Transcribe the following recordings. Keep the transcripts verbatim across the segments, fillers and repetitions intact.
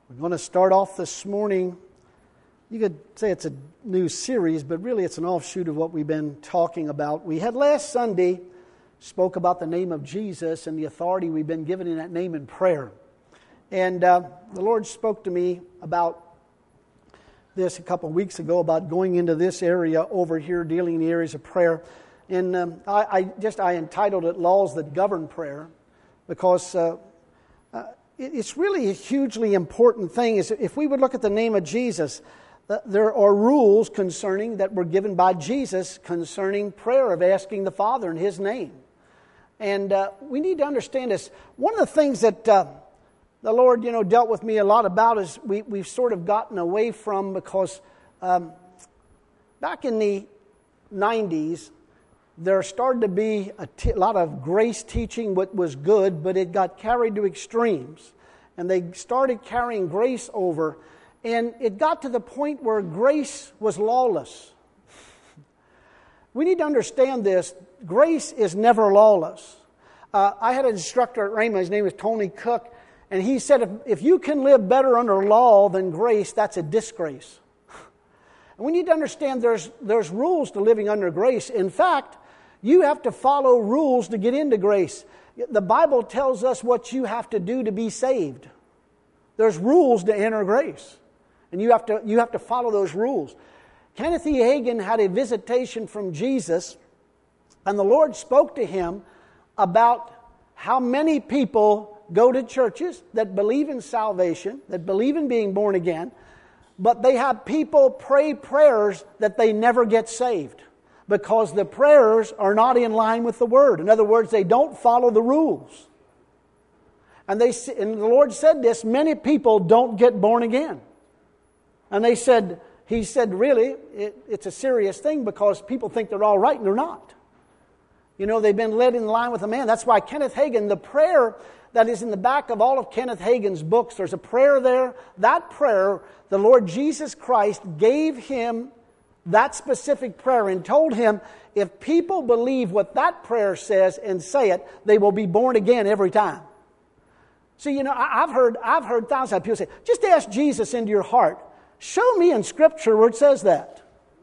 We're going to start off this morning. You could say it's a new series, but really it's an offshoot of what we've been talking about. We had last Sunday spoke about the name of Jesus and the authority we've been given in that name in prayer. And uh, the Lord spoke to me about this a couple of weeks ago, about going into this area over here, dealing in the areas of prayer. And um, I, I just I entitled it "Laws That Govern Prayer," because uh, uh, it, it's really a hugely important thing. Is if we would look at the name of Jesus, uh, there are rules concerning that were given by Jesus concerning prayer, of asking the Father in His name. And uh, we need to understand this. One of the things that uh, the Lord, you know, dealt with me a lot about is we, we've sort of gotten away from, because um, back in the nineties, there started to be a t- lot of grace teaching, what was good, but it got carried to extremes. And they started carrying grace over, and it got to the point where grace was lawless. We need to understand this. Grace is never lawless. Uh, I had an instructor at Rhema, his name is Tony Cook, and he said, if, if you can live better under law than grace, that's a disgrace. And we need to understand there's, there's rules to living under grace. In fact, you have to follow rules to get into grace. The Bible tells us what you have to do to be saved. There's rules to enter grace, and you have to, you have to follow those rules. Kenneth E. Hagin had a visitation from Jesus, and the Lord spoke to him about how many people go to churches that believe in salvation, that believe in being born again, but they have people pray prayers that they never get saved because the prayers are not in line with the Word. In other words, they don't follow the rules. And they and the Lord said this, many people don't get born again. And they said, He said, really, it, it's a serious thing because people think they're all right and they're not. You know, they've been led in line with a man. That's why Kenneth Hagin, the prayer that is in the back of all of Kenneth Hagin's books, there's a prayer there. That prayer, the Lord Jesus Christ gave him that specific prayer and told him, if people believe what that prayer says and say it, they will be born again every time. See, you know, I've heard I've heard thousands of people say, just ask Jesus into your heart. Show me in Scripture where it says that.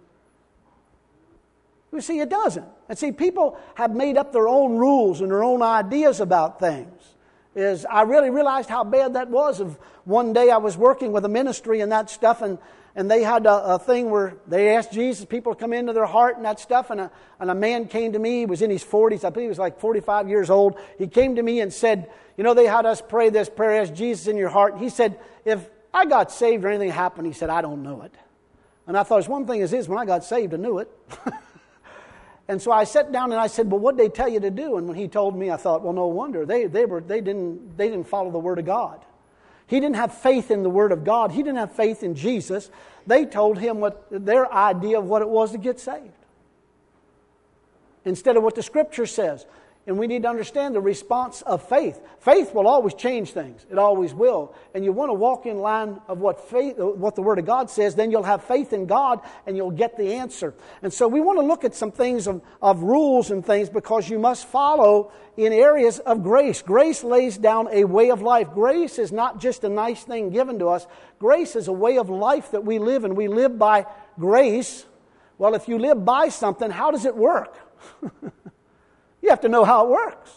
You see, it doesn't. And see, people have made up their own rules and their own ideas about things. Is I really realized how bad that was. Of one day I was working with a ministry and that stuff, and, and they had a, a thing where they asked Jesus, people to come into their heart and that stuff, and a, and a man came to me, he was in his forties, I believe he was like forty-five years old. He came to me and said, you know, they had us pray this prayer, ask Jesus in your heart. He said, if I got saved or anything happened, he said, I don't know it. And I thought, there's one thing is this, when I got saved, I knew it. And so I sat down and I said, well, what did they tell you to do? And when he told me, I thought, well, no wonder. They they were they didn't they didn't follow the Word of God. He didn't have faith in the Word of God. He didn't have faith in Jesus. They told him what their idea of what it was to get saved, instead of what the Scripture says. And we need to understand the response of faith. Faith will always change things. It always will. And you want to walk in line of what faith, what the Word of God says, then you'll have faith in God and you'll get the answer. And so we want to look at some things of, of rules and things, because you must follow in areas of grace. Grace lays down a way of life. Grace is not just a nice thing given to us. Grace is a way of life that we live, and we live by grace. Well, if you live by something, how does it work? You have to know how it works.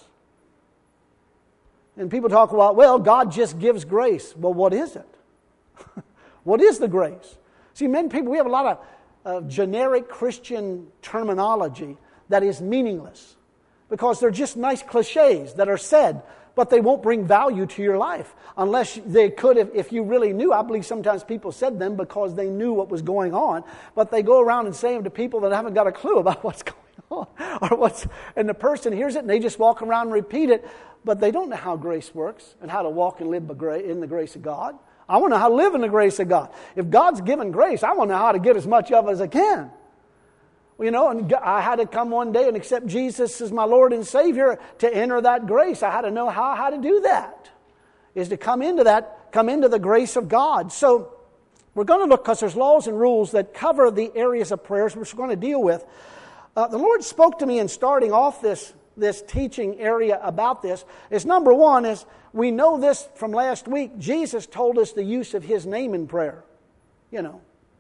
And people talk about, well, God just gives grace. Well, what is it? What is the grace? See, many people, we have a lot of uh, generic Christian terminology that is meaningless, because they're just nice cliches that are said, but they won't bring value to your life unless they could if, if you really knew. I believe sometimes people said them because they knew what was going on, but they go around and say them to people that haven't got a clue about what's going on. Or what's, and the person hears it and they just walk around and repeat it, but they don't know how grace works and how to walk and live in the grace of God. I want to know how to live in the grace of God. If God's given grace, I want to know how to get as much of it as I can. You know, and I had to come one day and accept Jesus as my Lord and Savior to enter that grace. I had to know how, how to do that, is to come into that, come into the grace of God. So we're going to look, because there's laws and rules that cover the areas of prayers which we're going to deal with. Uh, the Lord spoke to me in starting off this this teaching area about this is, number one, is we know this from last week. Jesus told us the use of His name in prayer. You know,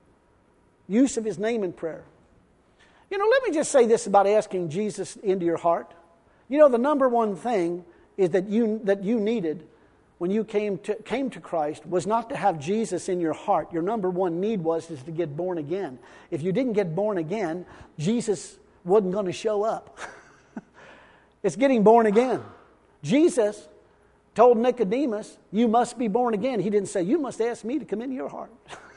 use of His name in prayer. You know, let me just say this about asking Jesus into your heart. You know, the number one thing is that you that you needed when you came to came to Christ was not to have Jesus in your heart. Your number one need was is to get born again. If you didn't get born again, Jesus wasn't going to show up. It's getting born again. Jesus told Nicodemus, you must be born again. He didn't say, you must ask me to come into your heart.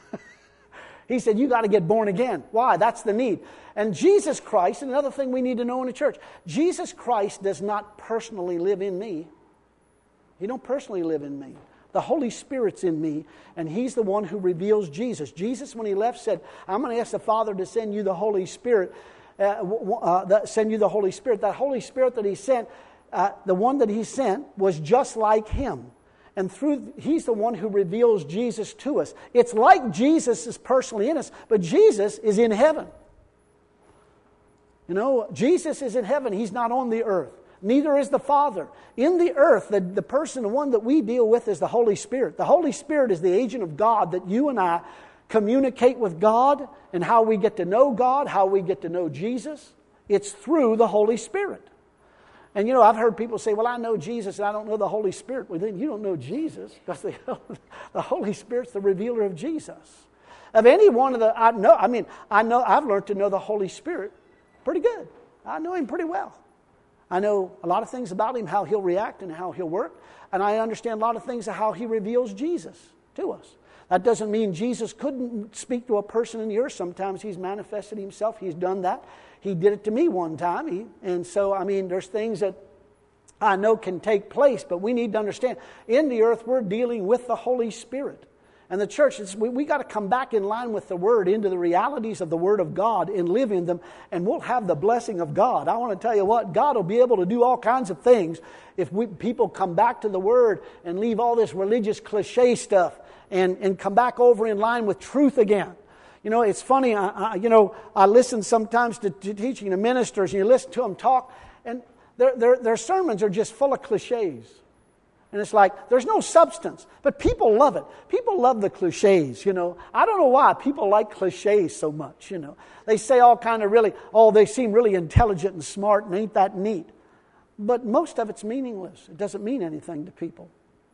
He said, you got to get born again. Why? That's the need. And Jesus Christ, and another thing we need to know in the church, Jesus Christ does not personally live in me. He don't personally live in me. The Holy Spirit's in me, and He's the one who reveals Jesus. Jesus, when He left, said, I'm going to ask the Father to send you the Holy Spirit. Uh, uh, that send you the Holy Spirit. That Holy Spirit that He sent, uh, the one that He sent was just like Him. And through He's the one who reveals Jesus to us. It's like Jesus is personally in us, but Jesus is in heaven. You know, Jesus is in heaven. He's not on the earth. Neither is the Father. In the earth, the, the person, the one that we deal with is the Holy Spirit. The Holy Spirit is the agent of God that you and I communicate with God, and how we get to know God, how we get to know Jesus. It's through the Holy Spirit. And you know, I've heard people say, well, I know Jesus and I don't know the Holy Spirit. Well, then you don't know Jesus, because the, the Holy Spirit's the revealer of Jesus. Of any one of the, I know, I mean, I know, I've learned to know the Holy Spirit pretty good. I know Him pretty well. I know a lot of things about Him, how He'll react and how He'll work. And I understand a lot of things of how He reveals Jesus to us. That doesn't mean Jesus couldn't speak to a person in the earth. Sometimes He's manifested Himself. He's done that. He did it to me one time. He, and so, I mean, there's things that I know can take place, but we need to understand, in the earth, we're dealing with the Holy Spirit. And the church, it's, we, we got to come back in line with the Word, into the realities of the Word of God, and live in them, and we'll have the blessing of God. I want to tell you what, God will be able to do all kinds of things if we, people come back to the Word and leave all this religious cliche stuff and, and come back over in line with truth again. You know, it's funny, I, I, you know, I listen sometimes to, to teaching to ministers, and you listen to them talk, and their, their, their sermons are just full of cliches. And it's like, there's no substance. But people love it. People love the cliches, you know. I don't know why people like cliches so much, you know. They say all kind of really, oh, they seem really intelligent and smart and ain't that neat. But most of it's meaningless. It doesn't mean anything to people.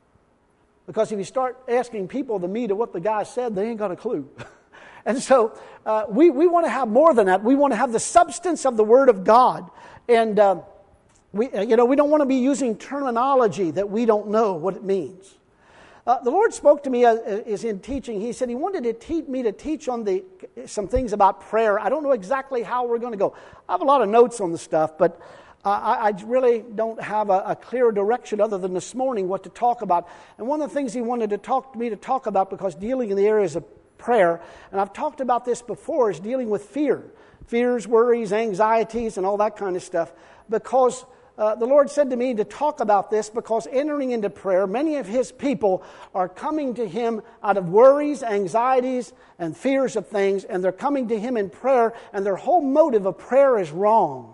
Because if you start asking people the meat of what the guy said, they ain't got a clue. And so uh, we, we want to have more than that. We want to have the substance of the Word of God. And uh, we, you know, we don't want to be using terminology that we don't know what it means. Uh, the Lord spoke to me uh, is in teaching. He said He wanted to teach me to teach on the some things about prayer. I don't know exactly how we're going to go. I have a lot of notes on the stuff, but uh, I, I really don't have a, a clear direction other than this morning what to talk about. And one of the things He wanted to talk to me to talk about, because dealing in the areas of prayer, and I've talked about this before, is dealing with fear. Fears, worries, anxieties, and all that kind of stuff. Because uh, the Lord said to me to talk about this, because entering into prayer, many of His people are coming to Him out of worries, anxieties, and fears of things, and they're coming to Him in prayer, and their whole motive of prayer is wrong.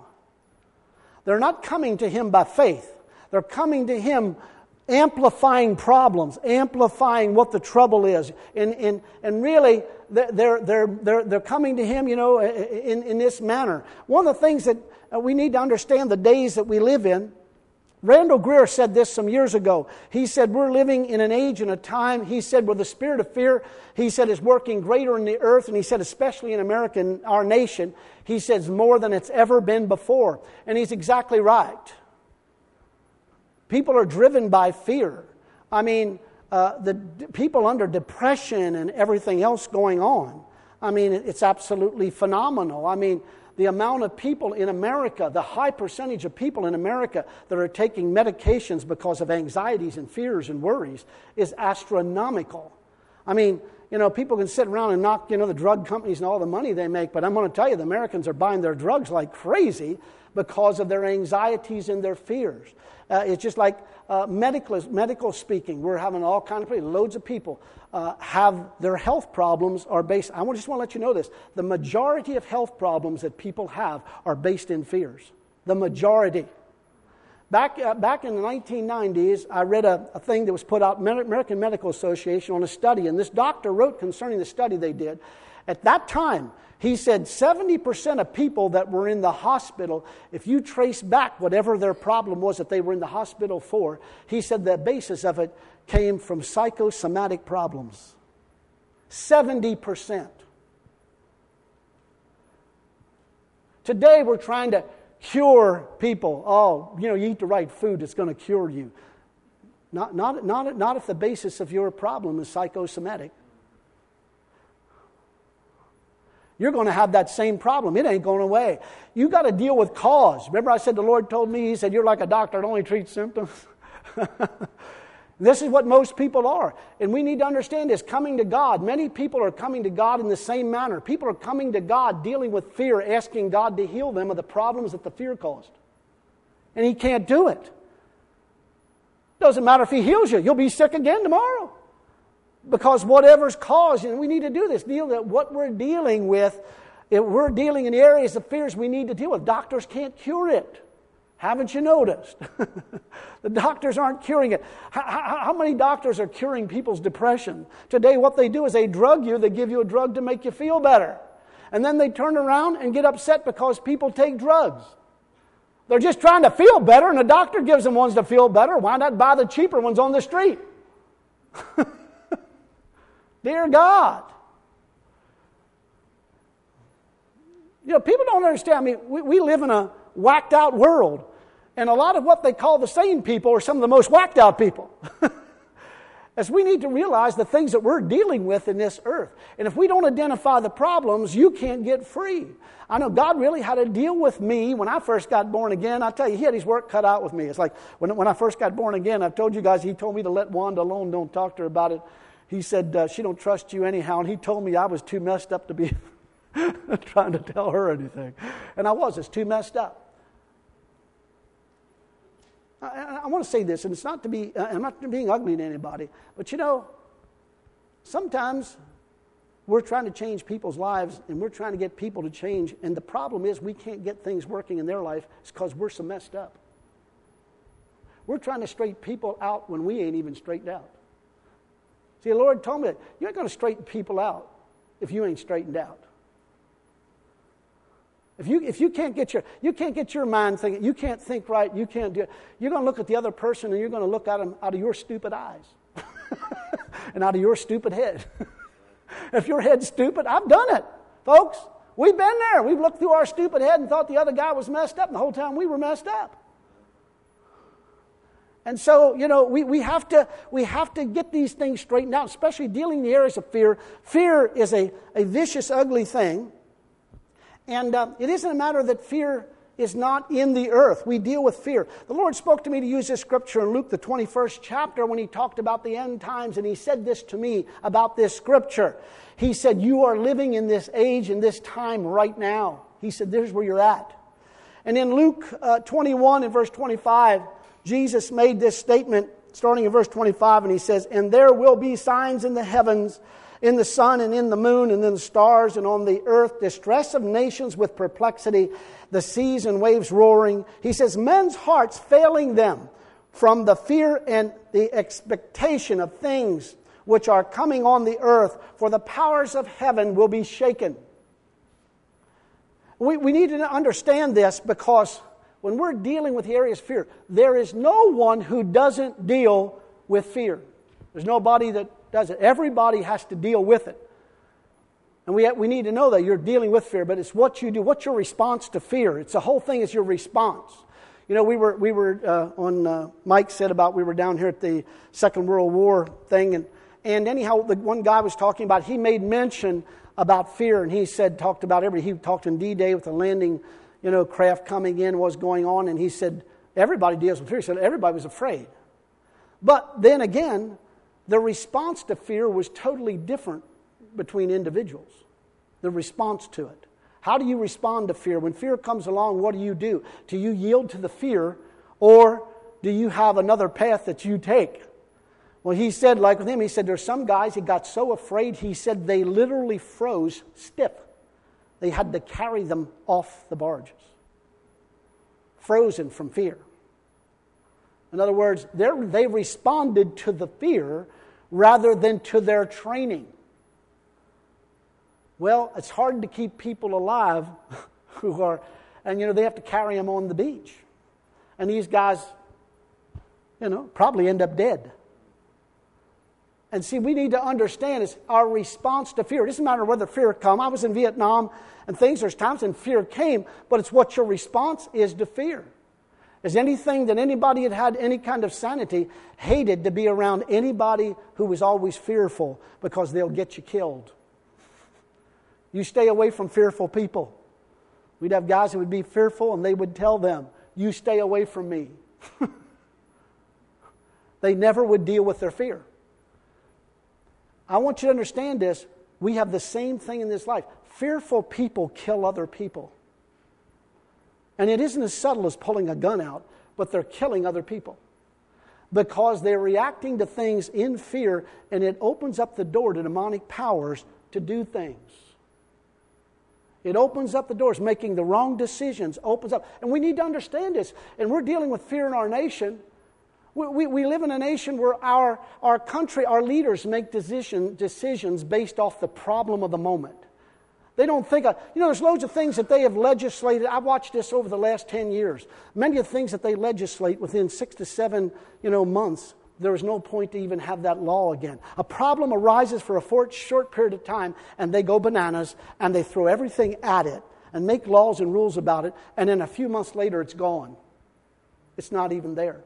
They're not coming to Him by faith. They're coming to Him amplifying problems, amplifying what the trouble is. And, and, and really, they're, they're, they're, they're coming to Him, you know, in, in this manner. One of the things that we need to understand the days that we live in, Randall Greer said this some years ago. He said, we're living in an age and a time, he said, where the spirit of fear, he said, is working greater in the earth, and he said, especially in America, in our nation, he says, more than it's ever been before. And he's exactly right. People are driven by fear. I mean, uh, the d- people under depression and everything else going on. I mean, it's absolutely phenomenal. I mean, the amount of people in America, the high percentage of people in America that are taking medications because of anxieties and fears and worries is astronomical. I mean, you know, people can sit around and knock, you know, the drug companies and all the money they make, but I'm going to tell you, the Americans are buying their drugs like crazy because of their anxieties and their fears. Uh, it's just like uh, medical, medical speaking. We're having all kinds of people, loads of people uh, have their health problems are based, I just want to let you know this, the majority of health problems that people have are based in fears. The majority. Back, uh, back in the nineteen nineties, I read a, a thing that was put out, American Medical Association, on a study, and this doctor wrote concerning the study they did. At that time, he said seventy percent of people that were in the hospital, if you trace back whatever their problem was that they were in the hospital for, he said the basis of it came from psychosomatic problems. seventy percent. Today we're trying to cure people. Oh, you know, you eat the right food, it's going to cure you. Not, not, not, not if the basis of your problem is psychosomatic. You're going to have that same problem. It ain't going away. You got to deal with cause. Remember I said the Lord told me, He said, you're like a doctor that only treats symptoms. This is what most people are. And we need to understand this. Coming to God. Many people are coming to God in the same manner. People are coming to God dealing with fear, asking God to heal them of the problems that the fear caused. And He can't do it. Doesn't matter if He heals you. You'll be sick again tomorrow. Because whatever's caused, and we need to do this. Deal with what we're dealing with. If we're dealing in the areas of fears we need to deal with. Doctors can't cure it. Haven't you noticed? The doctors aren't curing it. How, how, how many doctors are curing people's depression? Today what they do is they drug you, they give you a drug to make you feel better. And then they turn around and get upset because people take drugs. They're just trying to feel better, and the doctor gives them ones to feel better. Why not buy the cheaper ones on the street? Dear God. You know, people don't understand. I mean, we, we live in a whacked out world. And a lot of what they call the sane people are some of the most whacked out people. As we need to realize the things that we're dealing with in this earth. And if we don't identify the problems, you can't get free. I know God really had to deal with me when I first got born again. I tell you, He had His work cut out with me. It's like when, when I first got born again, I've told you guys, He told me to let Wanda alone, don't talk to her about it. He said, uh, she don't trust you anyhow. And He told me I was too messed up to be trying to tell her anything. And I was, it's too messed up. I, I want to say this, and it's not to be, I'm not being ugly to anybody, but you know, sometimes we're trying to change people's lives, and we're trying to get people to change, and the problem is we can't get things working in their life. It's because we're so messed up. We're trying to straighten people out when we ain't even straightened out. See, the Lord told me that you ain't going to straighten people out if you ain't straightened out. If you if you can't get your you can't get your mind thinking, you can't think right, you can't do it, you're going to look at the other person and you're going to look at them out of your stupid eyes and out of your stupid head. If your head's stupid, I've done it, folks. We've been there. We've looked through our stupid head and thought the other guy was messed up, and the whole time we were messed up. And so, you know, we, we have to we have to get these things straightened out, especially dealing in the areas of fear. Fear is a, a vicious, ugly thing. And uh, it isn't a matter that fear is not in the earth. We deal with fear. The Lord spoke to me to use this scripture in Luke, the twenty-first chapter, when He talked about the end times, and He said this to me about this scripture. He said, you are living in this age, in this time right now. He said, there's where you're at. And in Luke uh, twenty-one and verse twenty-five, Jesus made this statement, starting in verse twenty-five, and He says, and there will be signs in the heavens, in the sun and in the moon and in the stars and on the earth, distress of nations with perplexity, the seas and waves roaring. He says, men's hearts failing them from the fear and the expectation of things which are coming on the earth, for the powers of heaven will be shaken. We, we need to understand this, because when we're dealing with the areas of fear, there is no one who doesn't deal with fear. There's nobody that does it. Everybody has to deal with it. And we we need to know that you're dealing with fear, but it's what you do. What's your response to fear? It's the whole thing is your response. You know, we were we were uh, on. Uh, Mike said about we were down here at the Second World War thing, and and anyhow, the one guy was talking about. He made mention about fear, and he said talked about every. He talked in D-Day with the landing, you know, craft coming in, what's going on, and he said everybody deals with fear. He said everybody was afraid, but then again, the response to fear was totally different between individuals. The response to it. How do you respond to fear? When fear comes along, what do you do? Do you yield to the fear, or do you have another path that you take? Well, he said, like with him, he said there's some guys that got so afraid, he said they literally froze stiff. They had to carry them off the barges. Frozen from fear. In other words, they responded to the fear rather than to their training. Well, it's hard to keep people alive who are, and you know, they have to carry them on the beach. And these guys, you know, probably end up dead. And see, we need to understand is our response to fear. It doesn't matter whether fear come. I was in Vietnam and things, there's times when fear came, but it's what your response is to fear. Is anything that anybody that had any kind of sanity hated to be around anybody who was always fearful because they'll get you killed. You stay away from fearful people. We'd have guys who would be fearful and they would tell them, you stay away from me. They never would deal with their fear. I want you to understand this. We have the same thing in this life. Fearful people kill other people. And it isn't as subtle as pulling a gun out, but they're killing other people. Because they're reacting to things in fear, and it opens up the door to demonic powers to do things. It opens up the doors, making the wrong decisions, opens up. And we need to understand this. And we're dealing with fear in our nation. We, we, we live in a nation where our, our country, our leaders make decision, decisions based off the problem of the moment. They don't think of, you know, there's loads of things that they have legislated. I've watched this over the last ten years. Many of the things that they legislate within six to seven, you know, months, there is no point to even have that law again. A problem arises for a short period of time, and they go bananas, and they throw everything at it, and make laws and rules about it, and then a few months later it's gone. It's not even there.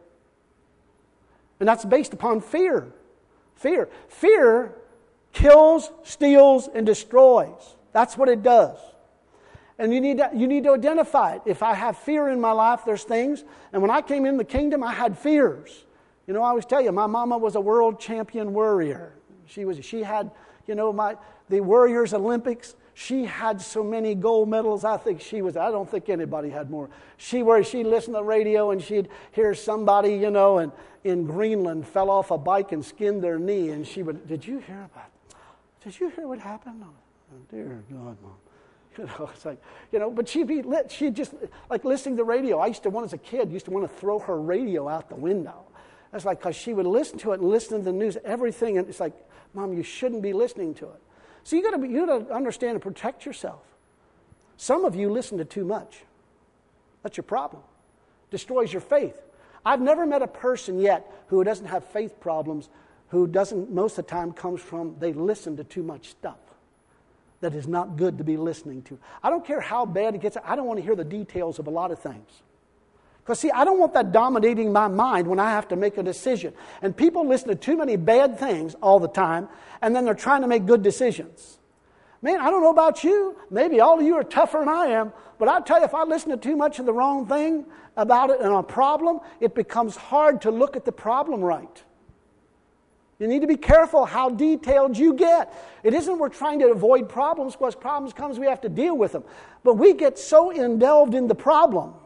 And that's based upon fear. Fear. Fear kills, steals, and destroys. That's what it does. And you need to, you need to identify it. If I have fear in my life, there's things. And when I came in the kingdom, I had fears. You know, I always tell you, my mama was a world champion warrior. She was. She had, you know, my the Warriors Olympics. She had so many gold medals. I think she was. I don't think anybody had more. She where she listened to the radio and she'd hear somebody, you know, and in Greenland fell off a bike and skinned their knee, and she would. Did you hear about? Did you hear what happened? Oh, dear God, Mom. You know, it's like, you know, but she'd be lit. She'd just, like listening to the radio. I used to want, as a kid, used to want to throw her radio out the window. That's like, because she would listen to it and listen to the news, everything. And it's like, Mom, you shouldn't be listening to it. So you got to be, you got to understand and protect yourself. Some of you listen to too much. That's your problem. Destroys your faith. I've never met a person yet who doesn't have faith problems, who doesn't, most of the time comes from they listen to too much stuff that is not good to be listening to. I don't care how bad it gets. I don't want to hear the details of a lot of things. Because see, I don't want that dominating my mind when I have to make a decision. And people listen to too many bad things all the time, and then they're trying to make good decisions. Man, I don't know about you. Maybe all of you are tougher than I am. But I'll tell you, if I listen to too much of the wrong thing about it and a problem, it becomes hard to look at the problem right. You need to be careful how detailed you get. It isn't we're trying to avoid problems, because problems comes, we have to deal with them. But we get so indelved in the problem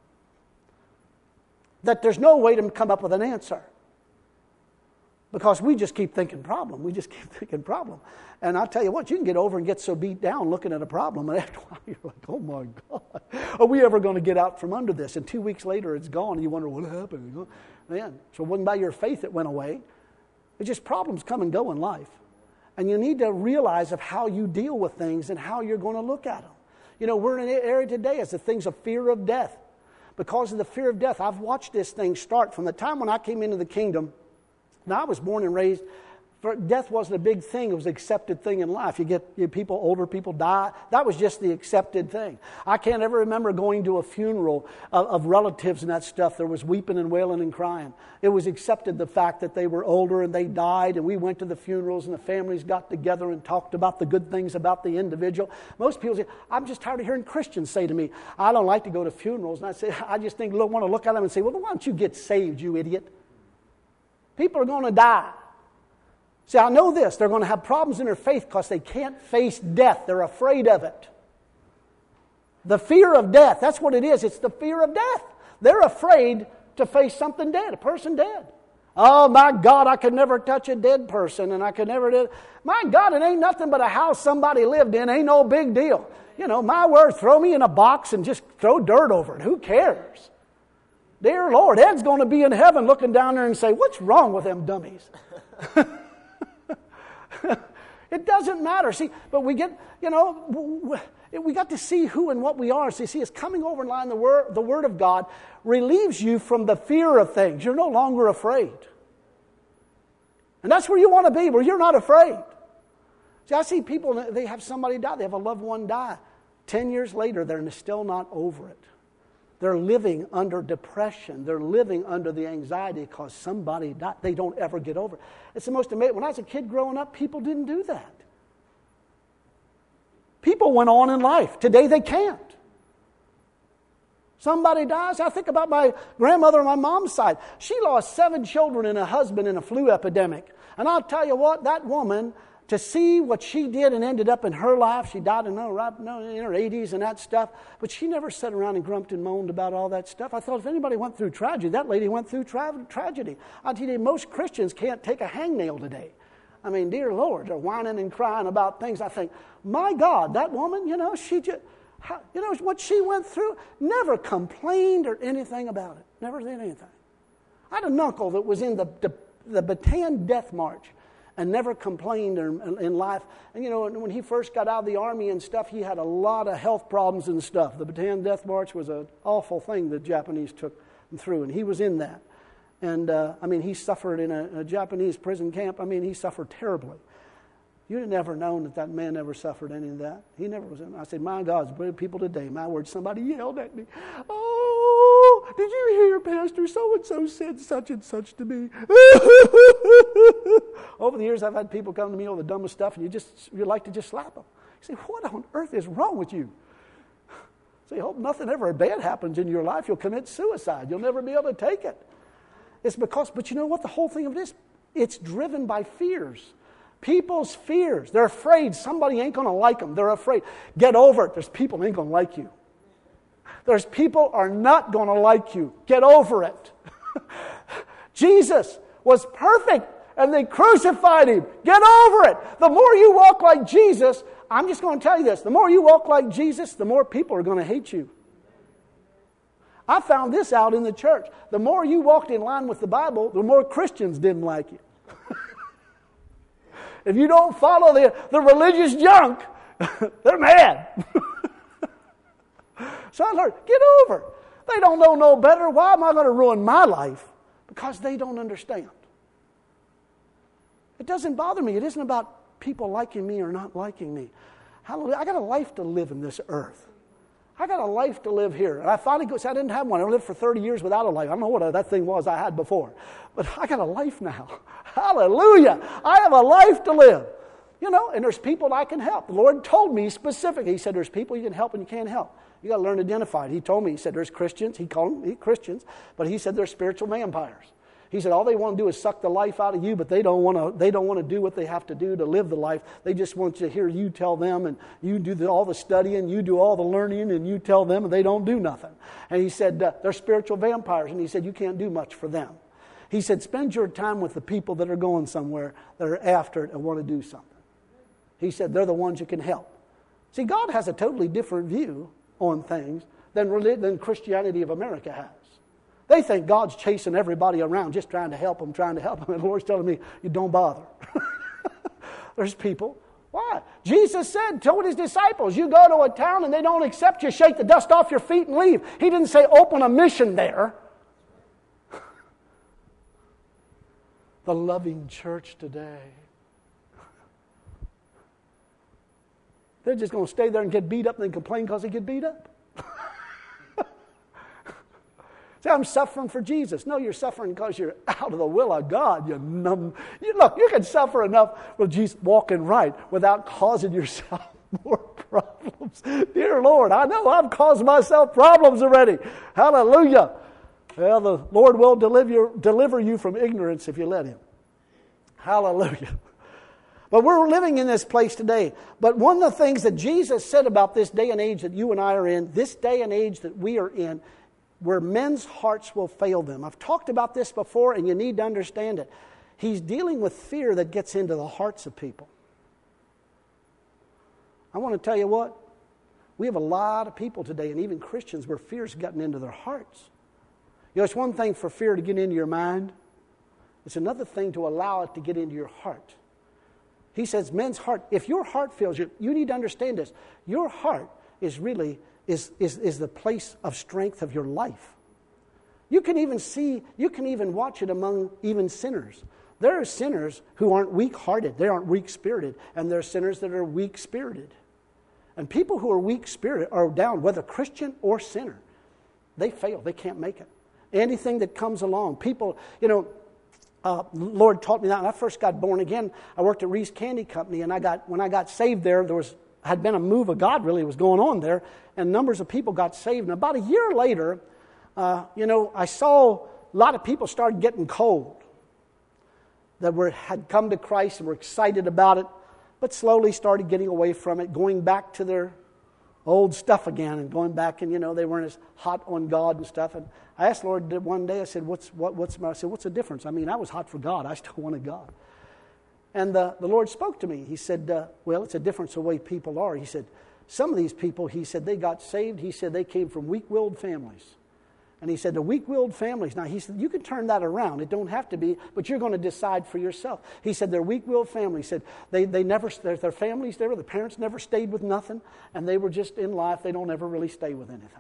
that there's no way to come up with an answer. Because we just keep thinking problem. We just keep thinking problem. And I'll tell you what, you can get over and get so beat down looking at a problem, and after a while you're like, oh my God, are we ever going to get out from under this? And two weeks later it's gone, and you wonder what happened. Man, so it wasn't by your faith it went away. It's just problems come and go in life. And you need to realize of how you deal with things and how you're going to look at them. You know, we're in an area today as the things of fear of death. Because of the fear of death, I've watched this thing start from the time when I came into the kingdom. Now, I was born and raised, for death wasn't a big thing. It was an accepted thing in life. You get you people, older people die. That was just the accepted thing. I can't ever remember going to a funeral of, of relatives and that stuff. There was weeping and wailing and crying. It was accepted, the fact that they were older and they died, and we went to the funerals and the families got together and talked about the good things about the individual. Most people say, I'm just tired of hearing Christians say to me, I don't like to go to funerals. And I say, I just think, look, want to look at them and say, well, why don't you get saved, you idiot? People are going to die. See, I know this. They're going to have problems in their faith because they can't face death. They're afraid of it. The fear of death, that's what it is. It's the fear of death. They're afraid to face something dead, a person dead. Oh, my God, I could never touch a dead person, and I could never do... My God, it ain't nothing but a house somebody lived in. Ain't no big deal. You know, my word, throw me in a box and just throw dirt over it. Who cares? Dear Lord, Ed's going to be in heaven looking down there and say, what's wrong with them dummies? It doesn't matter. See, but we get, you know, we got to see who and what we are. So you see, it's coming over in line. The word, the word of God relieves you from the fear of things. You're no longer afraid. And that's where you want to be, where you're not afraid. See, I see people, they have somebody die. They have a loved one die. Ten years later, they're still not over it. They're living under depression. They're living under the anxiety because somebody died. They don't ever get over it. It's the most amazing. When I was a kid growing up, people didn't do that. People went on in life. Today they can't. Somebody dies. I think about my grandmother on my mom's side. She lost seven children and a husband in a flu epidemic. And I'll tell you what, that woman, to see what she did and ended up in her life, she died in, no, in her eighties and that stuff, but she never sat around and grumped and moaned about all that stuff. I thought if anybody went through tragedy, that lady went through tra- tragedy. I'll tell you, most Christians can't take a hangnail today. I mean, dear Lord, they're whining and crying about things. I think, my God, that woman, you know, she just, how, you know, what she went through, never complained or anything about it. Never did anything. I had an uncle that was in the, the, the Bataan Death March and never complained in life. And, you know, when he first got out of the Army and stuff, he had a lot of health problems and stuff. The Bataan Death March was an awful thing the Japanese took him through, and he was in that. And, uh, I mean, he suffered in a, a Japanese prison camp. I mean, he suffered terribly. You'd have never known that that man ever suffered any of that. He never was in. I said, my God, people today, my word, somebody yelled at me. Oh, did you hear Pastor so-and-so said such and such to me? Over the years, I've had people come to me all the dumbest stuff, and you just, you like to just slap them. You say, what on earth is wrong with you? So you hope nothing ever bad happens in your life. You'll commit suicide. You'll never be able to take it. It's because, but you know what the whole thing of it is? It's driven by fears. People's fears. They're afraid somebody ain't going to like them. They're afraid. Get over it. There's people that ain't going to like you. There's people are not going to like you. Get over it. Jesus was perfect and they crucified him. Get over it. The more you walk like Jesus, I'm just going to tell you this. The more you walk like Jesus, the more people are going to hate you. I found this out in the church. The more you walked in line with the Bible, the more Christians didn't like you. If you don't follow the, the religious junk, they're mad. So I learned, get over it. They don't know no better. Why am I going to ruin my life? Because they don't understand. It doesn't bother me. It isn't about people liking me or not liking me. Hallelujah. I got a life to live in this earth. I got a life to live here. And I finally go, see, I didn't have one. I lived for thirty years without a life. I don't know what that thing was I had before. But I got a life now. Hallelujah. I have a life to live. You know, and there's people I can help. The Lord told me specifically. He said, there's people you can help and you can't help. You got to learn to identify it. He told me, he said, there's Christians. He called them Christians. But he said, there's spiritual vampires. He said, all they want to do is suck the life out of you, but they don't want to They don't want to do what they have to do to live the life. They just want to hear you tell them, and you do the, all the studying, you do all the learning, and you tell them, and they don't do nothing. And he said, uh, they're spiritual vampires, and he said, you can't do much for them. He said, spend your time with the people that are going somewhere, that are after it and want to do something. He said, they're the ones you can help. See, God has a totally different view on things than, than Christianity of America has. They think God's chasing everybody around, just trying to help them, trying to help them. And the Lord's telling me, you don't bother. There's people. Why? Jesus said, told his disciples, you go to a town and they don't accept you, shake the dust off your feet and leave. He didn't say open a mission there. The loving church today. They're just going to stay there and get beat up and then complain because they get beat up. Say, I'm suffering for Jesus. No, you're suffering because you're out of the will of God. You numb. You, look, you can suffer enough with Jesus walking right without causing yourself more problems. Dear Lord, I know I've caused myself problems already. Hallelujah. Well, the Lord will deliver you, deliver you from ignorance if you let Him. Hallelujah. But we're living in this place today. But one of the things that Jesus said about this day and age that you and I are in, this day and age that we are in, where men's hearts will fail them. I've talked about this before, and you need to understand it. He's dealing with fear that gets into the hearts of people. I want to tell you what, we have a lot of people today, and even Christians, where fear's gotten into their hearts. You know, it's one thing for fear to get into your mind. It's another thing to allow it to get into your heart. He says, men's heart, if your heart fails you, you need to understand this. Your heart is really, is, is, is the place of strength of your life. You can even see, you can even watch it among even sinners. There are sinners who aren't weak-hearted. They aren't weak-spirited. And there are sinners that are weak-spirited. And people who are weak-spirited are down, whether Christian or sinner. They fail. They can't make it. Anything that comes along. People, you know, uh, Lord taught me that when I first got born again. I worked at Reese Candy Company, and I got when I got saved there, there was had been a move of God really was going on there, and numbers of people got saved. And about a year later, uh, you know, I saw a lot of people started getting cold that were had come to Christ and were excited about it, but slowly started getting away from it, going back to their old stuff again, and going back, and you know, they weren't as hot on God and stuff. And I asked the Lord one day, I said, "What's what, what's I said, what's the difference? I mean, I was hot for God. I still wanted God." And the, the Lord spoke to me. He said, uh, well, it's a difference the way people are. He said, some of these people, he said, they got saved. He said, they came from weak-willed families. And he said, the weak-willed families, now he said, you can turn that around. It don't have to be, but you're going to decide for yourself. He said, they're weak-willed families. He said, they, they never, their, their families, they were, the parents never stayed with nothing, and they were just in life, they don't ever really stay with anything.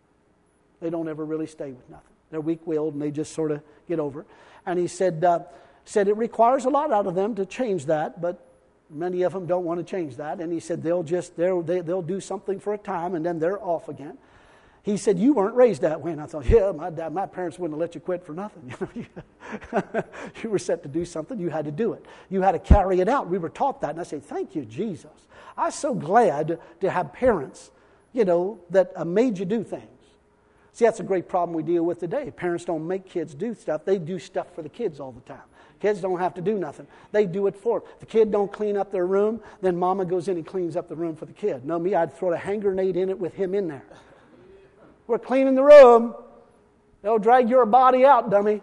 They don't ever really stay with nothing. They're weak-willed, and they just sort of get over it. And he said, uh, said it requires a lot out of them to change that, but many of them don't want to change that. And he said they'll just they'll, they, they'll do something for a time, and then they're off again. He said, you weren't raised that way. And I thought, yeah, my dad, my parents wouldn't have let you quit for nothing. You know, you were set to do something, you had to do it. You had to carry it out. We were taught that. And I say, thank you, Jesus. I'm so glad to have parents, you know, that uh, made you do things. See, that's a great problem we deal with today. Parents don't make kids do stuff. They do stuff for the kids all the time. Kids don't have to do nothing. They do it for them. The kid don't clean up their room, then mama goes in and cleans up the room for the kid. No, me, I'd throw a hand grenade in it with him in there. We're cleaning the room. They'll drag your body out, dummy.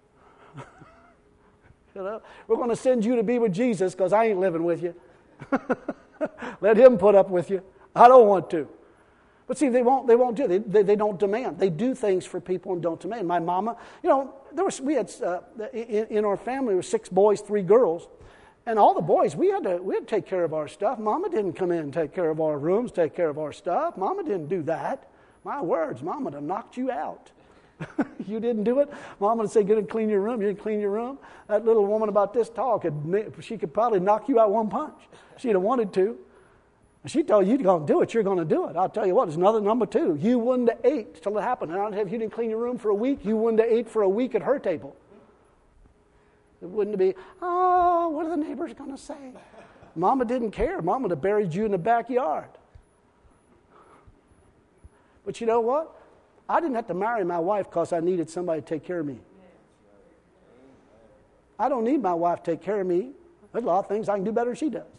You know, we're going to send you to be with Jesus because I ain't living with you. Let him put up with you. I don't want to. But see, they won't. They won't do it. They, they, they don't demand. They do things for people and don't demand. My mama, you know, there was we had uh, in, in our family there were six boys, three girls, and all the boys we had to we had to take care of our stuff. Mama didn't come in and take care of our rooms, take care of our stuff. Mama didn't do that. My words, Mama would have knocked you out. You didn't do it. Mama would say, "Get and clean your room." You didn't clean your room. That little woman about this tall could she could probably knock you out one punch. She'd have wanted to. She told you you're going to do it, you're going to do it. I'll tell you what, it's another number two. You wouldn't have ate till it happened. And if you didn't clean your room for a week, you wouldn't have ate for a week at her table. It wouldn't be, oh, what are the neighbors going to say? Mama didn't care. Mama would have buried you in the backyard. But you know what? I didn't have to marry my wife because I needed somebody to take care of me. I don't need my wife to take care of me. There's a lot of things I can do better than she does.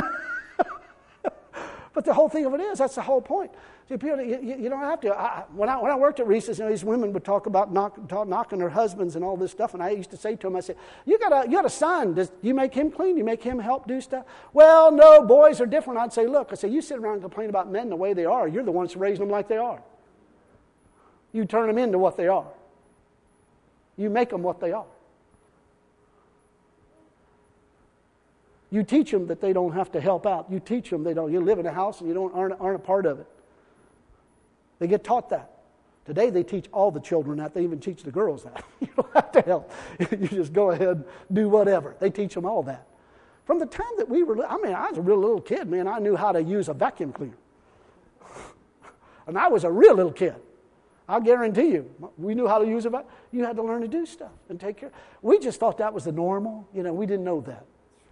But the whole thing of it is, that's the whole point. See, people, you, you don't have to. I, when, I, when I worked at Reese's, you know, these women would talk about knock, talk, knocking their husbands and all this stuff, and I used to say to them, I said, you got a, you got a son. Does you make him clean? You make him help do stuff? Well, no, boys are different. I'd say, look, I say, you sit around and complain about men the way they are. You're the ones raising them like they are. You turn them into what they are. You make them what they are. You teach them that they don't have to help out. You teach them they don't. You live in a house and you don't aren't, aren't a part of it. They get taught that. Today they teach all the children that. They even teach the girls that. You don't have to help. You just go ahead and do whatever. They teach them all that. From the time that we were, I mean, I was a real little kid, man. I knew how to use a vacuum cleaner. And I was a real little kid. I guarantee you, we knew how to use it. You had to learn to do stuff and take care. We just thought that was the normal. You know, we didn't know that.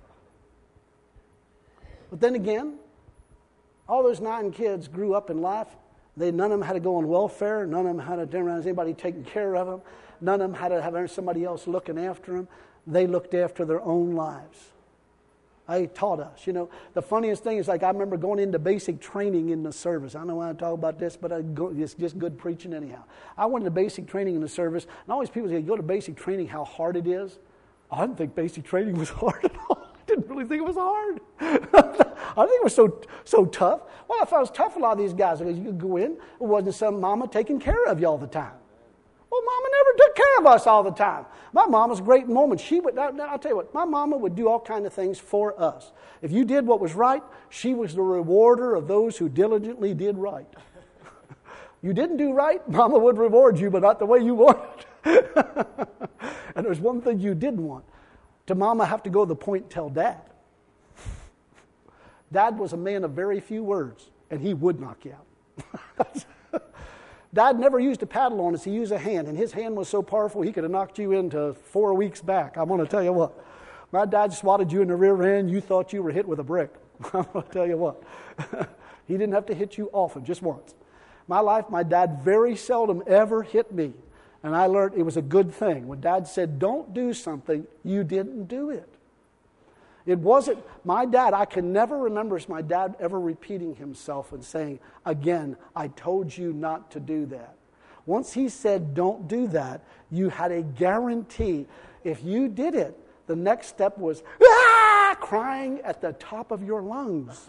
But then again, all those nine kids grew up in life. They none of them had to go on welfare. None of them had to turn around as anybody taking care of them. None of them had to have somebody else looking after them. They looked after their own lives. They taught us. You know, the funniest thing is, like, I remember going into basic training in the service. I don't know why I talk about this, but I go, it's just good preaching anyhow. I went into basic training in the service, and always people say, go to basic training, how hard it is. I didn't think basic training was hard at all. I didn't really think it was hard. I think it was so so tough. Well, I thought it was tough, a lot of these guys, because you could go in, it wasn't some mama taking care of you all the time. Well, Mama never took care of us all the time. My mom was great in moments. She would, I'll tell you what, my mama would do all kinds of things for us. If you did what was right, she was the rewarder of those who diligently did right. You didn't do right, Mama would reward you, but not the way you wanted. And there's one thing you didn't want. To Mama have to go to the point and tell Dad. Dad was a man of very few words, and he would knock you out. Dad never used a paddle on us. He used a hand, and his hand was so powerful he could have knocked you into four weeks back. I'm going to tell you what. My dad swatted you in the rear end. You thought you were hit with a brick. I'm going to tell you what. He didn't have to hit you often, just once. My life, my dad very seldom ever hit me. And I learned it was a good thing. When Dad said, don't do something, you didn't do it. It wasn't, my dad, I can never remember my dad ever repeating himself and saying, again, I told you not to do that. Once he said, don't do that, you had a guarantee. If you did it, the next step was, ah, crying at the top of your lungs.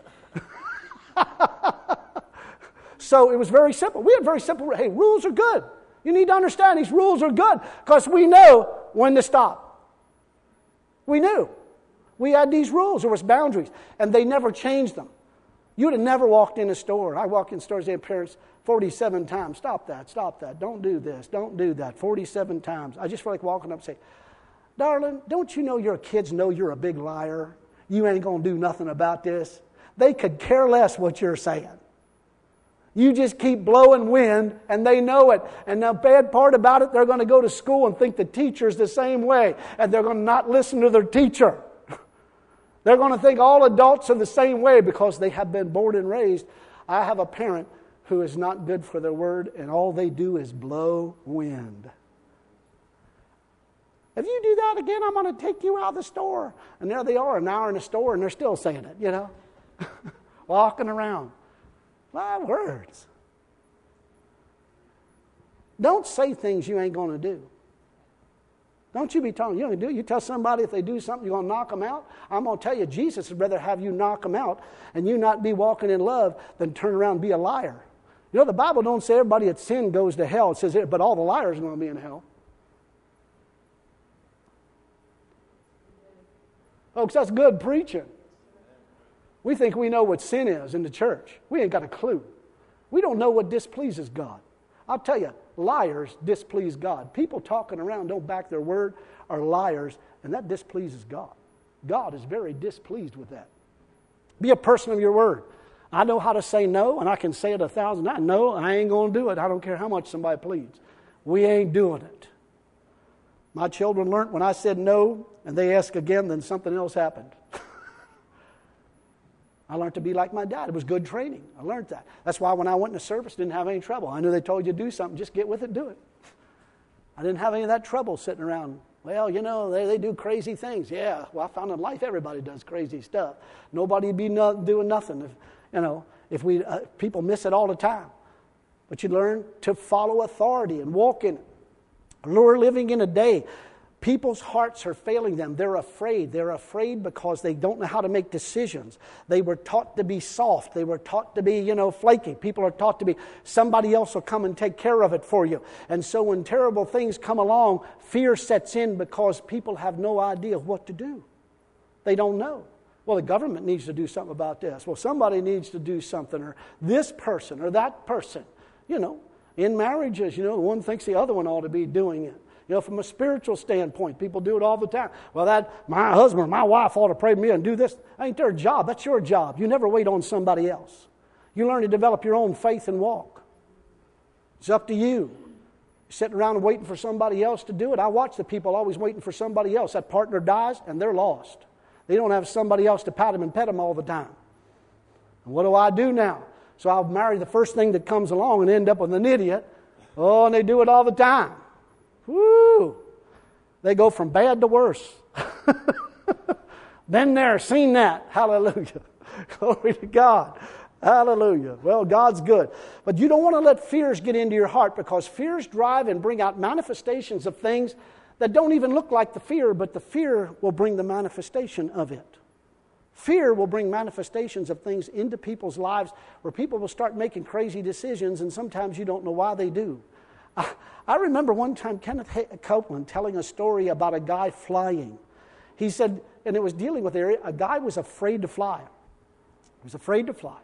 So it was very simple. We had very simple, hey, rules are good. You need to understand these rules are good because we know when to stop. We knew. We had these rules. There was boundaries, and they never changed them. You would have never walked in a store. I walk in stores, they have parents forty-seven times. Stop that, stop that. Don't do this, don't do that. forty-seven times. I just feel like walking up and say, darling, don't you know your kids know you're a big liar? You ain't going to do nothing about this. They could care less what you're saying. You just keep blowing wind, and they know it. And the bad part about it, they're going to go to school and think the teacher's the same way, and they're going to not listen to their teacher. They're going to think all adults are the same way because they have been born and raised. I have a parent who is not good for their word, and all they do is blow wind. If you do that again, I'm going to take you out of the store. And there they are, an hour in the store, and they're still saying it, you know. Walking around. My words. Don't say things you ain't going to do. Don't you be telling, you don't do. You tell somebody if they do something, you're going to knock them out. I'm going to tell you, Jesus would rather have you knock them out and you not be walking in love than turn around and be a liar. You know, the Bible don't say everybody that sin goes to hell. It says, but all the liars are going to be in hell. Folks, that's good preaching. We think we know what sin is in the church. We ain't got a clue. We don't know what displeases God. I'll tell you, liars displease God. People talking around don't back their word are liars, and that displeases God. God is very displeased with that. Be a person of your word. I know how to say no, and I can say it a thousand times. No, I ain't going to do it. I don't care how much somebody pleads. We ain't doing it. My children learned when I said no, and they asked again, then something else happened. I learned to be like my dad. It was good training. I learned that. That's why when I went into service, I didn't have any trouble. I knew they told you to do something. Just get with it, do it. I didn't have any of that trouble sitting around. Well, you know, they, they do crazy things. Yeah, well, I found in life everybody does crazy stuff. Nobody would be no, doing nothing if, you know, if we uh, people miss it all the time. But you learn to follow authority and walk in it. We're living in a day. People's hearts are failing them. They're afraid. They're afraid because they don't know how to make decisions. They were taught to be soft. They were taught to be, you know, flaky. People are taught to be, somebody else will come and take care of it for you. And so when terrible things come along, fear sets in because people have no idea what to do. They don't know. Well, the government needs to do something about this. Well, somebody needs to do something, or this person or that person. You know, in marriages, you know, one thinks the other one ought to be doing it. You know, from a spiritual standpoint, people do it all the time. Well, that my husband or my wife ought to pray for me and do this. Ain't their job. That's your job. You never wait on somebody else. You learn to develop your own faith and walk. It's up to you. You're sitting around and waiting for somebody else to do it. I watch the people always waiting for somebody else. That partner dies and they're lost. They don't have somebody else to pat them and pet them all the time. And what do I do now? So I'll marry the first thing that comes along and end up with an idiot. Oh, and they do it all the time. Woo! They go from bad to worse. Been there, seen that. Hallelujah. Glory to God. Hallelujah. Well, God's good. But you don't want to let fears get into your heart, because fears drive and bring out manifestations of things that don't even look like the fear, but the fear will bring the manifestation of it. Fear will bring manifestations of things into people's lives where people will start making crazy decisions, and sometimes you don't know why they do. I, I remember one time Kenneth Copeland telling a story about a guy flying. He said, and it was dealing with area, a guy was afraid to fly. He was afraid to fly.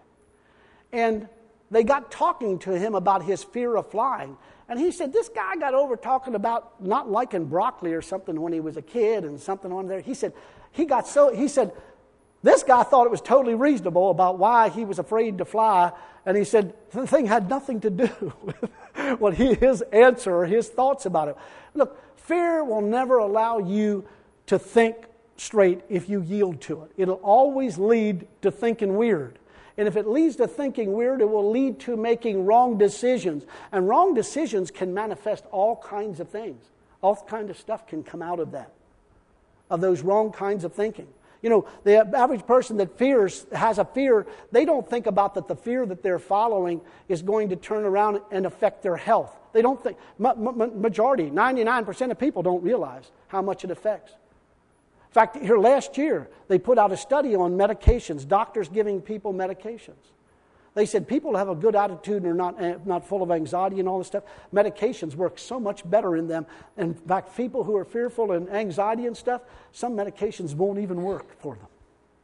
And they got talking to him about his fear of flying. And he said, this guy got over talking about not liking broccoli or something when he was a kid and something on there. He said, he got so, he said, this guy thought it was totally reasonable about why he was afraid to fly. And he said, the thing had nothing to do with what he, his answer or his thoughts about it. Look, fear will never allow you to think straight if you yield to it. It'll always lead to thinking weird. And if it leads to thinking weird, it will lead to making wrong decisions. And wrong decisions can manifest all kinds of things. All kinds of stuff can come out of that, of those wrong kinds of thinking. You know, the average person that fears, has a fear, they don't think about that the fear that they're following is going to turn around and affect their health. They don't think, ma- ma- majority, ninety-nine percent of people don't realize how much it affects. In fact, here last year, they put out a study on medications, doctors giving people medications. They said people who have a good attitude and are not, not full of anxiety and all this stuff, medications work so much better in them. In fact, people who are fearful and anxiety and stuff, some medications won't even work for them.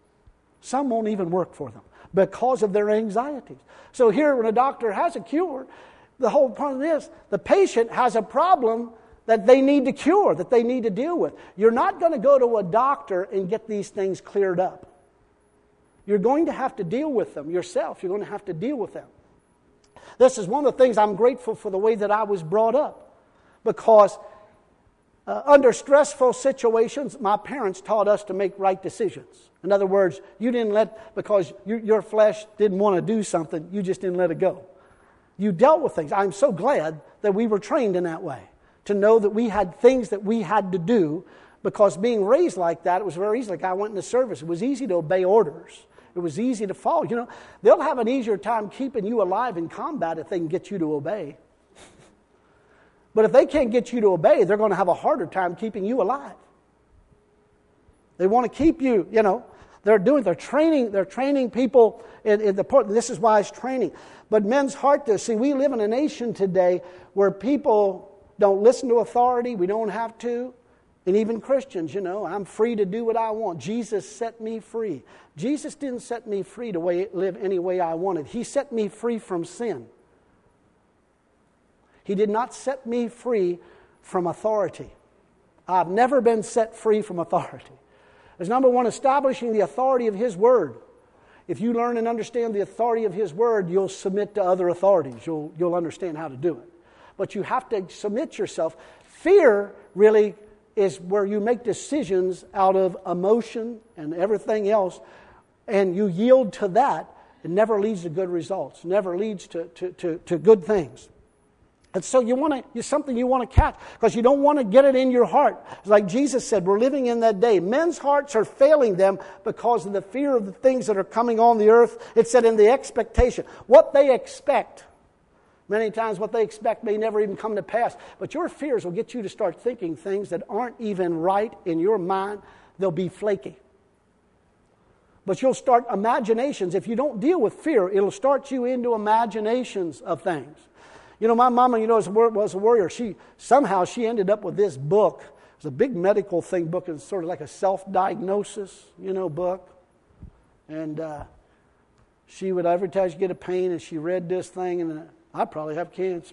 Some won't even work for them because of their anxieties. So here, when a doctor has a cure, the whole point of this, the patient has a problem that they need to cure, that they need to deal with. You're not going to go to a doctor and get these things cleared up. You're going to have to deal with them yourself. You're going to have to deal with them. This is one of the things I'm grateful for the way that I was brought up. Because uh, under stressful situations, my parents taught us to make right decisions. In other words, you didn't let, because you, your flesh didn't want to do something, you just didn't let it go. You dealt with things. I'm so glad that we were trained in that way. To know that we had things that we had to do, because being raised like that, it was very easy. Like I went into service. It was easy to obey orders. It was easy to follow. You know, they'll have an easier time keeping you alive in combat if they can get you to obey. But if they can't get you to obey, they're going to have a harder time keeping you alive. They want to keep you, you know, they're doing, they're training, they're training people in, in the part. This is why it's training. But men's heart does. See, we live in a nation today where people don't listen to authority. We don't have to. And even Christians, you know, I'm free to do what I want. Jesus set me free. Jesus didn't set me free to way, live any way I wanted. He set me free from sin. He did not set me free from authority. I've never been set free from authority. As number one, establishing the authority of His Word. If you learn and understand the authority of His Word, you'll submit to other authorities. You'll, you'll understand how to do it. But you have to submit yourself. Fear really is where you make decisions out of emotion and everything else, and you yield to that. It never leads to good results. Never leads to, to, to, to good things. And so you want to, it's something you want to catch, because you don't want to get it in your heart. It's like Jesus said, we're living in that day. Men's hearts are failing them because of the fear of the things that are coming on the earth. It said in the expectation. What they expect. Many times what they expect may never even come to pass. But your fears will get you to start thinking things that aren't even right in your mind. They'll be flaky. But you'll start imaginations. If you don't deal with fear, it'll start you into imaginations of things. You know, my mama, you know, was a warrior. She somehow she ended up with this book. It was a big medical thing book. It's sort of like a self-diagnosis, you know, book. And uh, she would, every time she get a pain, and she read this thing, and uh, I probably have cancer.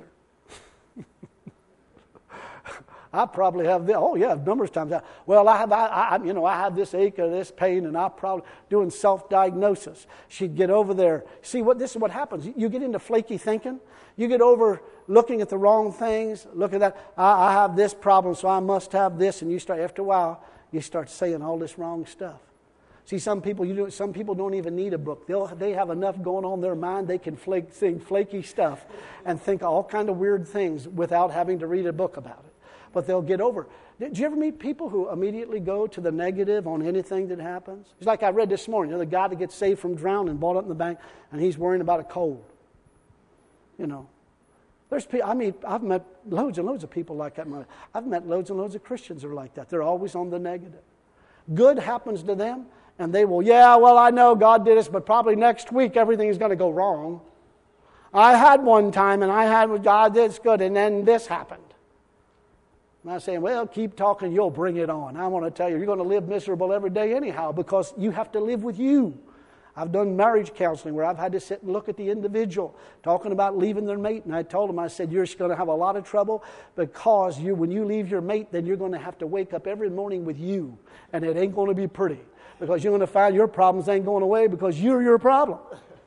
I probably have this. Oh yeah, numerous times. Well, I have, I, I, you know, I have this ache or this pain, and I probably doing self-diagnosis. She'd get over there. See, what this is what happens. You get into flaky thinking. You get over looking at the wrong things. Look at that. I, I have this problem, so I must have this. And you start after a while, you start saying all this wrong stuff. See, some people you do, some people don't even need a book. They'll they have enough going on in their mind. They can flake, think flaky stuff and think all kind of weird things without having to read a book about it. But they'll get over. Did you ever meet people who immediately go to the negative on anything that happens? It's like I read this morning. You know, the guy that gets saved from drowning, brought up in the bank, and he's worrying about a cold. You know, there's people. I mean, I've met loads and loads of people like that. I've met loads and loads of Christians who are like that. They're always on the negative. Good happens to them, and they will. Yeah, well, I know God did this, but probably next week everything is going to go wrong. I had one time, and I had God did good, and then this happened. I'm not saying, well, keep talking, you'll bring it on. I want to tell you, you're going to live miserable every day anyhow, because you have to live with you. I've done marriage counseling where I've had to sit and look at the individual talking about leaving their mate. And I told them, I said, you're going to have a lot of trouble because you, when you leave your mate, then you're going to have to wake up every morning with you. And it ain't going to be pretty because you're going to find your problems ain't going away because you're your problem.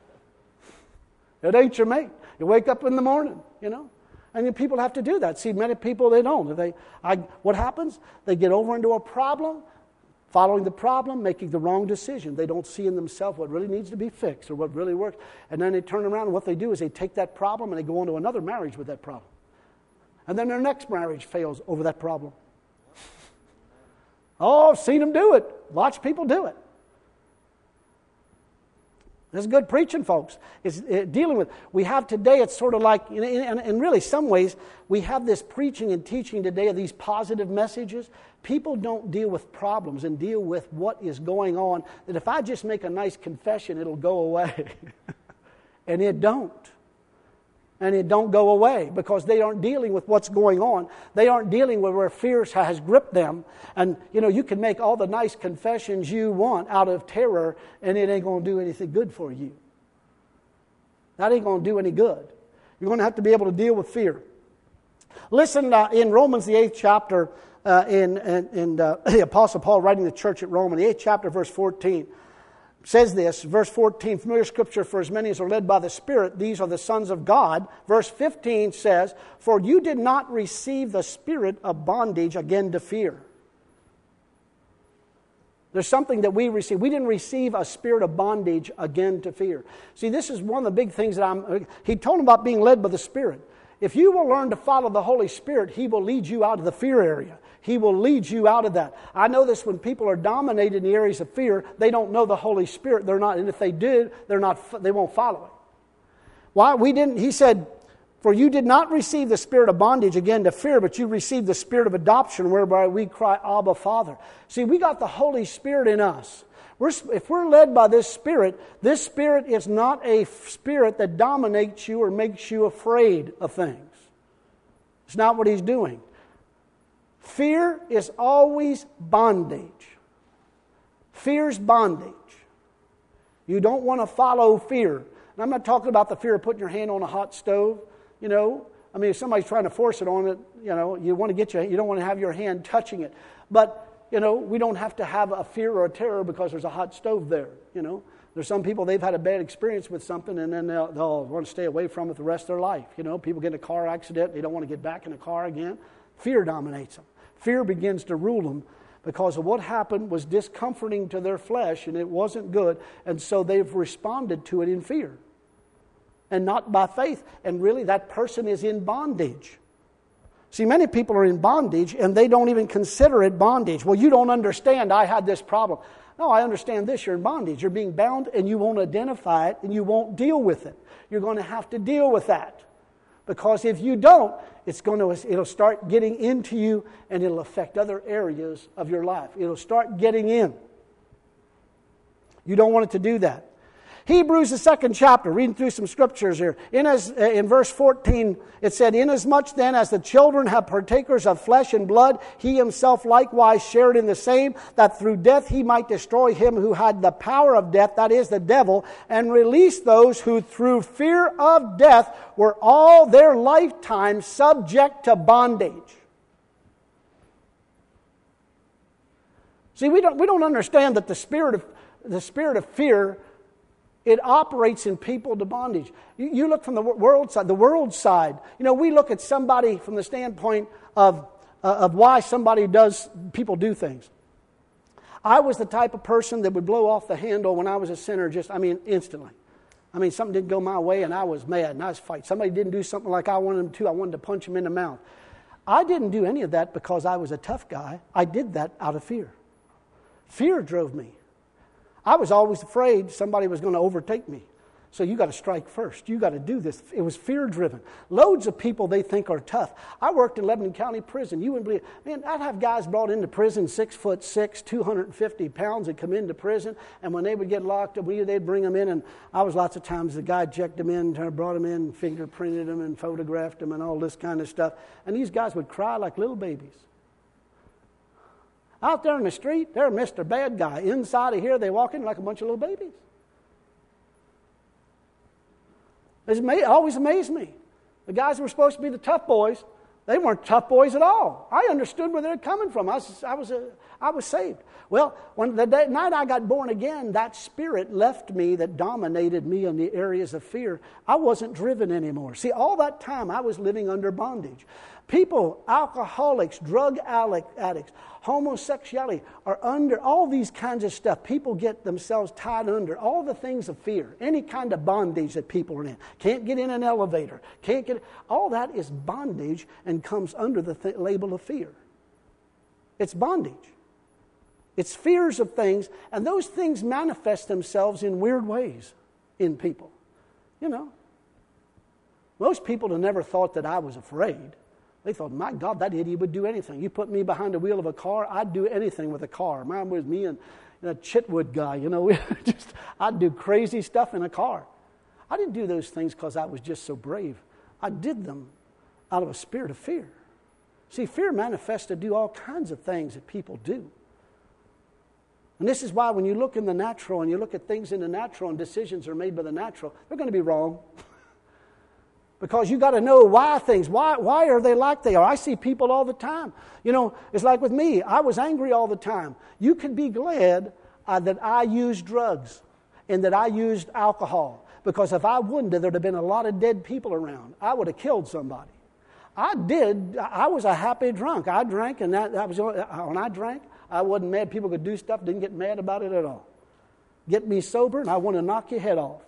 It ain't your mate. You wake up in the morning, you know. And then people have to do that. See, many people, they don't. If they, I, what happens? They get over into a problem, following the problem, making the wrong decision. They don't see in themselves what really needs to be fixed or what really works. And then they turn around and what they do is they take that problem and they go into another marriage with that problem. And then their next marriage fails over that problem. Oh, I've seen them do it. Watch people do it. This is good preaching, folks. It's it, dealing with, we have today, it's sort of like, in, in, in really some ways, we have this preaching and teaching today of these positive messages. People don't deal with problems and deal with what is going on. That if I just make a nice confession, it'll go away. And it don't. And it don't go away because they aren't dealing with what's going on. They aren't dealing with where fear has gripped them. And, you know, you can make all the nice confessions you want out of terror and it ain't going to do anything good for you. That ain't going to do any good. You're going to have to be able to deal with fear. Listen, uh, in Romans, the eighth chapter, uh, in, in, in uh, the Apostle Paul writing to the church at Rome, in the eighth chapter, verse fourteen, says this, verse fourteen, familiar scripture, for as many as are led by the Spirit, these are the sons of God. Verse fifteen says, for you did not receive the spirit of bondage again to fear. There's something that we receive. We didn't receive a spirit of bondage again to fear. See, this is one of the big things that I'm, he told them about being led by the Spirit. If you will learn to follow the Holy Spirit, He will lead you out of the fear area. He will lead you out of that. I know this when people are dominated in the areas of fear, they don't know the Holy Spirit. They're not, and if they did, they're not. They won't follow it. Why? We didn't. He said, "For you did not receive the spirit of bondage again to fear, but you received the spirit of adoption, whereby we cry, Abba, Father." See, we got the Holy Spirit in us. We're, if we're led by this Spirit, this Spirit is not a spirit that dominates you or makes you afraid of things. It's not what He's doing. Fear is always bondage. Fear's bondage. You don't want to follow fear. And I'm not talking about the fear of putting your hand on a hot stove. You know, I mean, if somebody's trying to force it on it, you know, you want to get your, you don't want to have your hand touching it. But, you know, we don't have to have a fear or a terror because there's a hot stove there, you know. There's some people, they've had a bad experience with something and then they'll, they'll want to stay away from it the rest of their life. You know, people get in a car accident, they don't want to get back in a car again. Fear dominates them. Fear begins to rule them because of what happened was discomforting to their flesh and it wasn't good. And so they've responded to it in fear and not by faith. And really that person is in bondage. See, many people are in bondage and they don't even consider it bondage. Well, you don't understand. I had this problem. No, I understand this. You're in bondage. You're being bound and you won't identify it and you won't deal with it. You're going to have to deal with that. Because if you don't, it's going to, it'll start getting into you and it'll affect other areas of your life. It'll start getting in. You don't want it to do that. Hebrews, the second chapter, reading through some scriptures here. In, as, in verse fourteen, it said, "Inasmuch then as the children have partakers of flesh and blood, he himself likewise shared in the same, that through death he might destroy him who had the power of death, that is, the devil, and release those who through fear of death were all their lifetime subject to bondage." See, we don't, we don't understand that the spirit of, the spirit of fear, it operates in people to bondage. You, you look from the world side, the world side. You know, we look at somebody from the standpoint of, uh, of why somebody does, people do things. I was the type of person that would blow off the handle when I was a sinner just, I mean, instantly. I mean, something didn't go my way and I was mad and I was fighting. Somebody didn't do something like I wanted them to. I wanted to punch them in the mouth. I didn't do any of that because I was a tough guy. I did that out of fear. Fear drove me. I was always afraid somebody was going to overtake me. So you got to strike first. You got to do this. It was fear-driven. Loads of people they think are tough. I worked in Lebanon County Prison. You wouldn't believe, man, I'd have guys brought into prison, six foot six, two hundred fifty pounds, that come into prison, and when they would get locked up, we, they'd bring them in, and I was lots of times the guy checked them in, brought them in, fingerprinted them, and photographed them, and all this kind of stuff. And these guys would cry like little babies. Out there in the street, they're Mister Bad Guy. Inside of here, they walk in like a bunch of little babies. It always amazed me. The guys who were supposed to be the tough boys, they weren't tough boys at all. I understood where they were coming from. I was, I was, a, I was saved. Well, when the day, night I got born again, that spirit left me that dominated me in the areas of fear. I wasn't driven anymore. See, all that time I was living under bondage. People, alcoholics, drug addicts, homosexuality are under all these kinds of stuff. People get themselves tied under all the things of fear, any kind of bondage that people are in. Can't get in an elevator. Can't get all that is bondage and comes under the th- label of fear. It's bondage. It's fears of things, and those things manifest themselves in weird ways in people. You know, most people have never thought that I was afraid. They thought, my God, that idiot would do anything. You put me behind the wheel of a car, I'd do anything with a car. Mine was me and a Chitwood guy, you know. just I'd do crazy stuff in a car. I didn't do those things because I was just so brave. I did them out of a spirit of fear. See, fear manifests to do all kinds of things that people do. And this is why when you look in the natural and you look at things in the natural and decisions are made by the natural, they're going to be wrong. Because you got to know why things, why why are they like they are. I see people all the time. You know, it's like with me. I was angry all the time. You could be glad uh, that I used drugs and that I used alcohol. Because if I wouldn't, there'd have been a lot of dead people around. I would have killed somebody. I did. I was a happy drunk. I drank, and that, that was when I drank, I wasn't mad. People could do stuff, didn't get mad about it at all. Get me sober, and I want to knock your head off.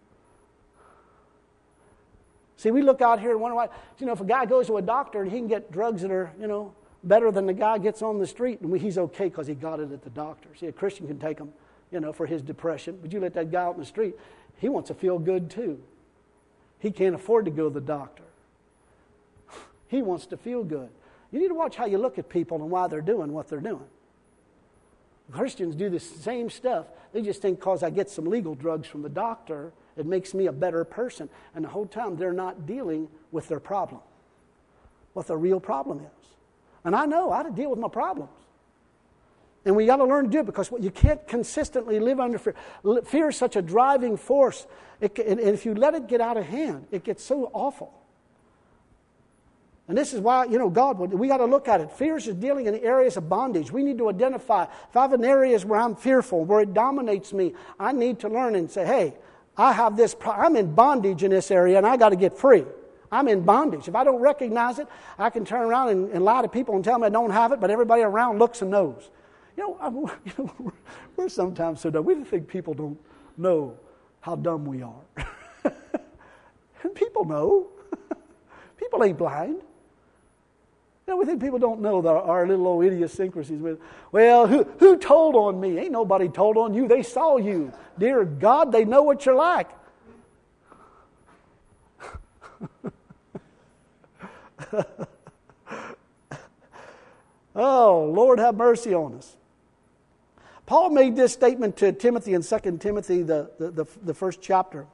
See, we look out here and wonder why, you know, if a guy goes to a doctor and he can get drugs that are, you know, better than the guy gets on the street, and we, he's okay because he got it at the doctor. See, a Christian can take them, you know, for his depression, but you let that guy out in the street, he wants to feel good too. He can't afford to go to the doctor. He wants to feel good. You need to watch how you look at people and why they're doing what they're doing. Christians do the same stuff. They just think because I get some legal drugs from the doctor, it makes me a better person. And the whole time they're not dealing with their problem, what the real problem is. And I know how to deal with my problems. And we got to learn to do it because you can't consistently live under fear. Fear is such a driving force. It, and if you let it get out of hand, it gets so awful. And this is why, you know, God, we got to look at it. Fear is dealing in the areas of bondage. We need to identify. If I have an areas where I'm fearful, where it dominates me, I need to learn and say, hey, I have this, I'm in bondage in this area and I got to get free. I'm in bondage. If I don't recognize it, I can turn around and, and lie to people and tell them I don't have it, but everybody around looks and knows. You know, I'm, you know we're sometimes so dumb. We think people don't know how dumb we are. And people know. People ain't blind. You know, we think people don't know the, our little old idiosyncrasies. With, well, who, who told on me? Ain't nobody told on you. They saw you. Dear God, they know what you're like. Oh, Lord, have mercy on us. Paul made this statement to Timothy in Second Timothy, the, the, the, the first chapter.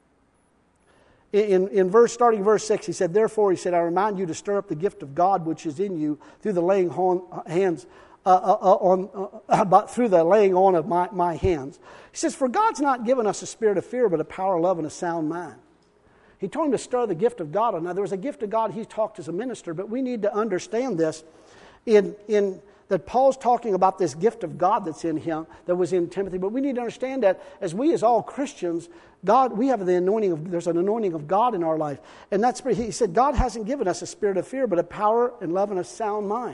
In, in verse, starting verse six, he said, therefore, he said, I remind you to stir up the gift of God which is in you through the laying on, hands, uh, uh, on, uh, uh, through the laying on of my, my hands. He says, for God's not given us a spirit of fear, but a power, love, and a sound mind. He told him to stir the gift of God. Now, there was a gift of God he talked as a minister, but we need to understand this in in. that Paul's talking about this gift of God that's in him, that was in Timothy. But we need to understand that as we as all Christians, God, we have the anointing of, there's an anointing of God in our life. And that's, he said, God hasn't given us a spirit of fear, but a power and love and a sound mind.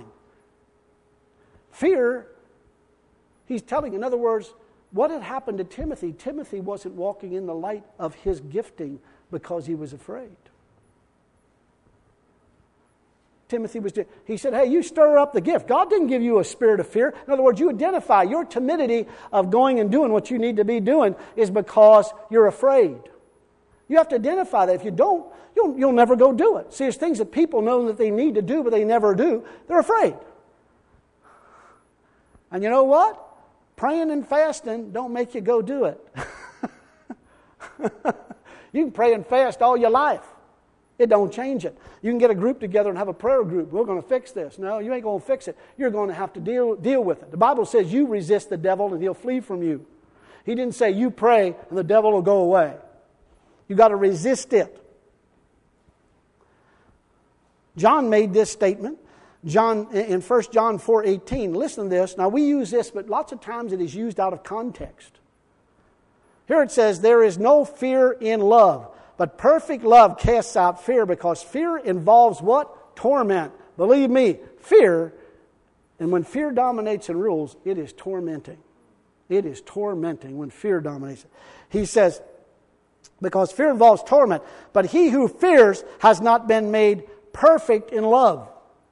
Fear, he's telling, in other words, what had happened to Timothy? Timothy wasn't walking in the light of his gifting because he was afraid. Timothy was, he said, hey, you stir up the gift. God didn't give you a spirit of fear. In other words, you identify your timidity of going and doing what you need to be doing is because you're afraid. You have to identify that. If you don't, you'll, you'll never go do it. See, there's things that people know that they need to do, but they never do. They're afraid. And you know what? Praying and fasting don't make you go do it. You can pray and fast all your life. It don't change it. You can get a group together and have a prayer group. We're going to fix this. No, you ain't going to fix it. You're going to have to deal, deal with it. The Bible says you resist the devil and he'll flee from you. He didn't say you pray and the devil will go away. You got to resist it. John made this statement. John in First John four eighteen. Listen to this. Now we use this, but lots of times it is used out of context. Here it says, there is no fear in love, but perfect love casts out fear, because fear involves what? Torment. Believe me, fear, and when fear dominates and rules, it is tormenting. It is tormenting when fear dominates it. He says, because fear involves torment, but he who fears has not been made perfect in love.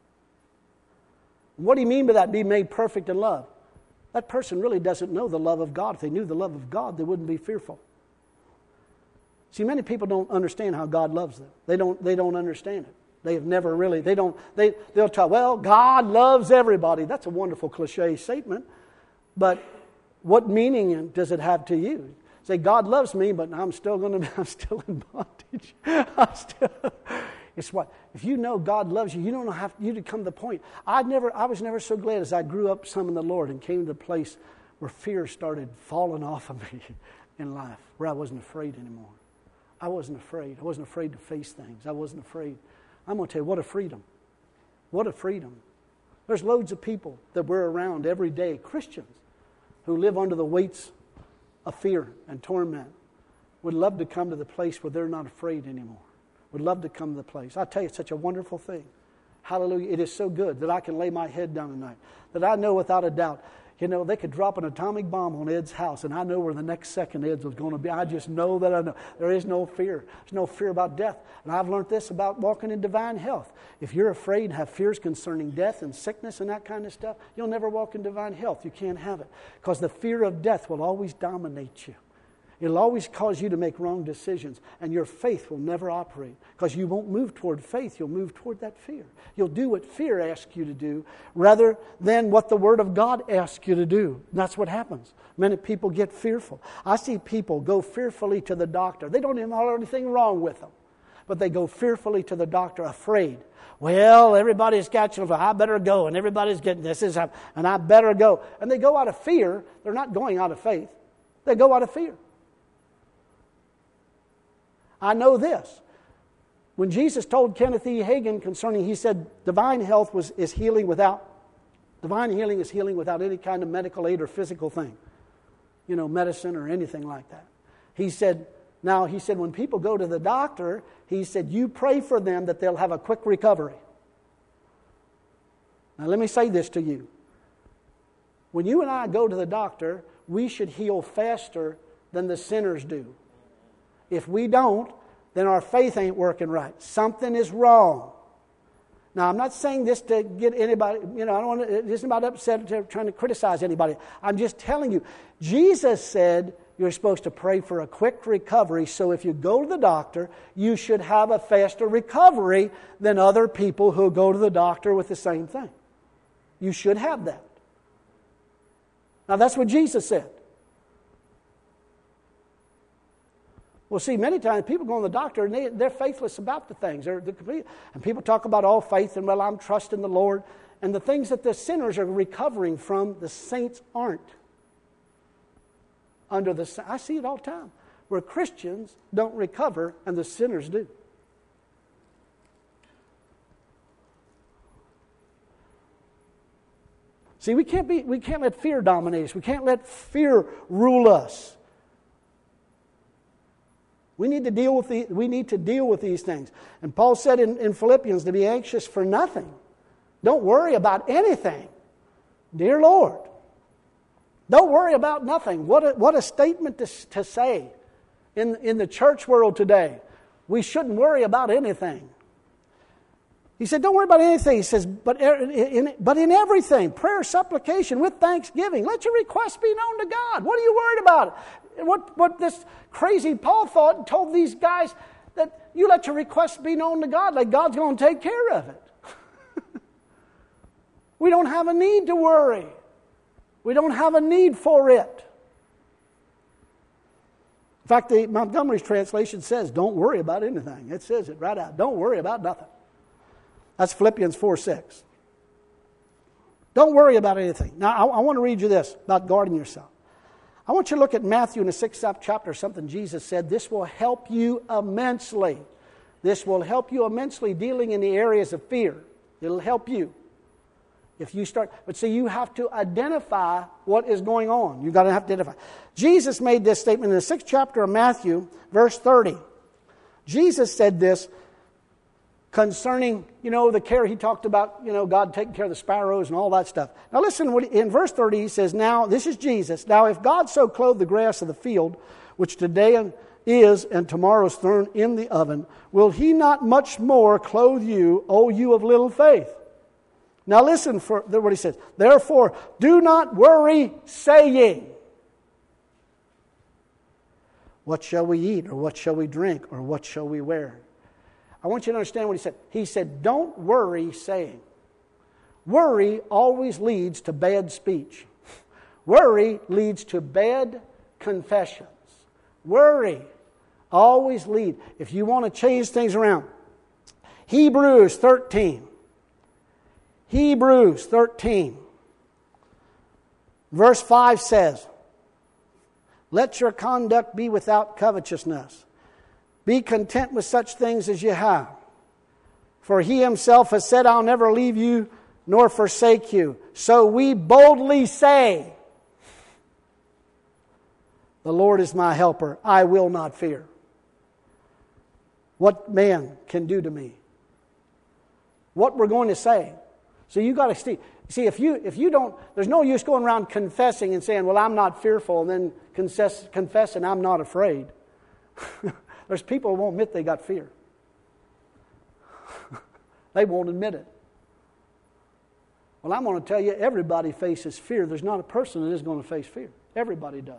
What do you mean by that, be made perfect in love? That person really doesn't know the love of God. If they knew the love of God, they wouldn't be fearful. See, many people don't understand how God loves them. They don't, they don't understand it. They have never really, they don't, they, they'll tell, well, God loves everybody. That's a wonderful cliche statement. But what meaning does it have to you? Say, God loves me, but I'm still going to, I'm still in bondage. I'm still... It's what? If you know God loves you, you don't have you to come to the point. I never, I was never so glad as I grew up some in the Lord and came to the place where fear started falling off of me in life, where I wasn't afraid anymore. I wasn't afraid. I wasn't afraid to face things. I wasn't afraid. I'm going to tell you, what a freedom. What a freedom. There's loads of people that we're around every day, Christians, who live under the weights of fear and torment, would love to come to the place where they're not afraid anymore. Would love to come to the place. I tell you, it's such a wonderful thing. Hallelujah. It is so good that I can lay my head down tonight. That I know without a doubt, you know, they could drop an atomic bomb on Ed's house and I know where the next second Ed's was going to be. I just know that I know. There is no fear. There's no fear about death. And I've learned this about walking in divine health. If you're afraid and have fears concerning death and sickness and that kind of stuff, you'll never walk in divine health. You can't have it. Because the fear of death will always dominate you. It'll always cause you to make wrong decisions, and your faith will never operate, because you won't move toward faith. You'll move toward that fear. You'll do what fear asks you to do rather than what the Word of God asks you to do. And that's what happens. Many people get fearful. I see people go fearfully to the doctor. They don't even have anything wrong with them, but they go fearfully to the doctor, afraid. Well, everybody's got you, I better go, and everybody's getting this, and I better go. And they go out of fear. They're not going out of faith. They go out of fear. I know this. When Jesus told Kenneth E. Hagin concerning, he said, divine health was is healing without, divine healing is healing without any kind of medical aid or physical thing. You know, medicine or anything like that. He said, now he said, when people go to the doctor, he said, you pray for them that they'll have a quick recovery. Now let me say this to you. When you and I go to the doctor, we should heal faster than the sinners do. If we don't, then our faith ain't working right. Something is wrong. Now, I'm not saying this to get anybody, you know, I don't want to, it isn't about upset or trying to criticize anybody. I'm just telling you, Jesus said you're supposed to pray for a quick recovery, so if you go to the doctor, you should have a faster recovery than other people who go to the doctor with the same thing. You should have that. Now, that's what Jesus said. Well, see, many times people go to the doctor and they, they're faithless about the things. They're, they're complete, and people talk about all faith and, well, I'm trusting the Lord. And the things that the sinners are recovering from, the saints aren't. Under the, I see it all the time, where Christians don't recover and the sinners do. See, we can't be, we can't let fear dominate us. We can't let fear rule us. We need to deal with the, we need to deal with these things. And Paul said in, in Philippians to be anxious for nothing. Don't worry about anything. Dear Lord, don't worry about nothing. What a, what a statement to, to say in, in the church world today. We shouldn't worry about anything. He said, don't worry about anything. He says, but in, but in everything, prayer, supplication, with thanksgiving, let your requests be known to God. What are you worried about? what, what this crazy Paul thought and told these guys that you let your requests be known to God, like God's going to take care of it. We don't have a need to worry. We don't have a need for it. In fact, the Montgomery's translation says, don't worry about anything. It says it right out. Don't worry about nothing. That's Philippians four six. Don't worry about anything. Now, I, I want to read you this about guarding yourself. I want you to look at Matthew in the sixth chapter, something Jesus said. This will help you immensely. This will help you immensely dealing in the areas of fear. It'll help you. If you start, but see, you have to identify what is going on. You've got to have to identify. Jesus made this statement in the sixth chapter of Matthew, verse thirty. Jesus said this concerning, you know, the care he talked about, you know, God taking care of the sparrows and all that stuff. Now listen, what in verse thirty he says, now, this is Jesus. Now, if God so clothed the grass of the field, which today is and tomorrow is thrown in the oven, will he not much more clothe you, O you of little faith? Now listen for what he says. Therefore, do not worry, saying, what shall we eat, or what shall we drink, or what shall we wear? I want you to understand what he said. He said, don't worry, saying. Worry always leads to bad speech. Worry leads to bad confessions. Worry always leads. If you want to change things around, Hebrews thirteen. Hebrews thirteen, verse five says, let your conduct be without covetousness. Be content with such things as you have. For he himself has said, I'll never leave you nor forsake you. So we boldly say, the Lord is my helper. I will not fear. What man can do to me? What we're going to say. So you got to see. See, if you if you don't, there's no use going around confessing and saying, well, I'm not fearful, and then confess, confessing, I'm not afraid. There's people who won't admit they got fear. They won't admit it. Well, I'm going to tell you, everybody faces fear. There's not a person that is going to face fear. Everybody does.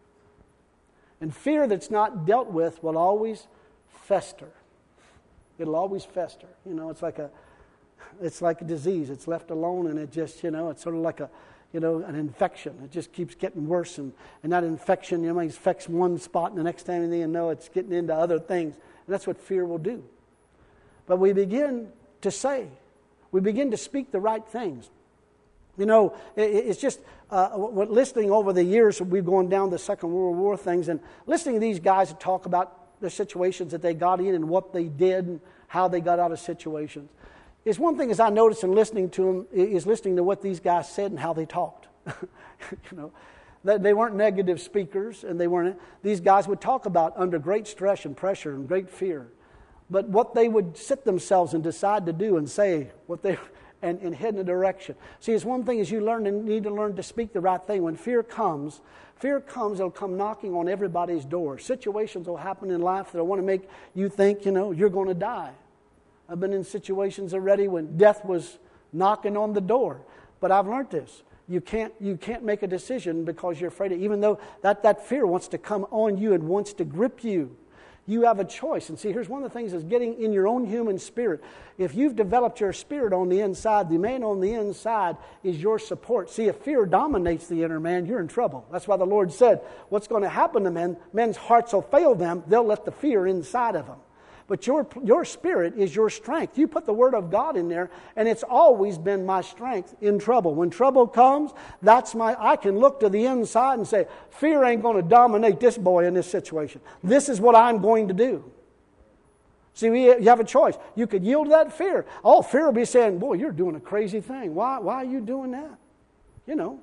And fear that's not dealt with will always fester. It'll always fester. You know, it's like a It's like a disease. It's left alone, and it just, you know, it's sort of like a, you know, an infection. It just keeps getting worse, and, and that infection, you know, it affects one spot, and the next time you know, it's getting into other things. And that's what fear will do. But we begin to say, we begin to speak the right things. You know, it, it's just uh, listening over the years, we've gone down the Second World War things, and listening to these guys talk about the situations that they got in and what they did and how they got out of situations. Is one thing as I noticed in listening to them is listening to what these guys said and how they talked. You know, they, they weren't negative speakers, and they weren't. These guys would talk about under great stress and pressure and great fear, but what they would sit themselves and decide to do and say what they and, and head in a direction. See, it's one thing is you learn and need to learn to speak the right thing. When fear comes, fear comes, it'll come knocking on everybody's door. Situations will happen in life that want to make you think, you know, you're going to die. I've been in situations already when death was knocking on the door. But I've learned this. You can't you can't make a decision because you're afraid of, even though that, that fear wants to come on you and wants to grip you. You have a choice. And see, here's one of the things is getting in your own human spirit. If you've developed your spirit on the inside, the man on the inside is your support. See, if fear dominates the inner man, you're in trouble. That's why the Lord said, what's going to happen to men, men's hearts will fail them. They'll let the fear inside of them. But your your spirit is your strength. You put the Word of God in there, and it's always been my strength in trouble. When trouble comes, that's my. I can look to the inside and say, fear ain't going to dominate this boy in this situation. This is what I'm going to do. See, we, you have a choice. You could yield to that fear. Oh, fear will be saying, boy, you're doing a crazy thing. Why, why are you doing that? You know.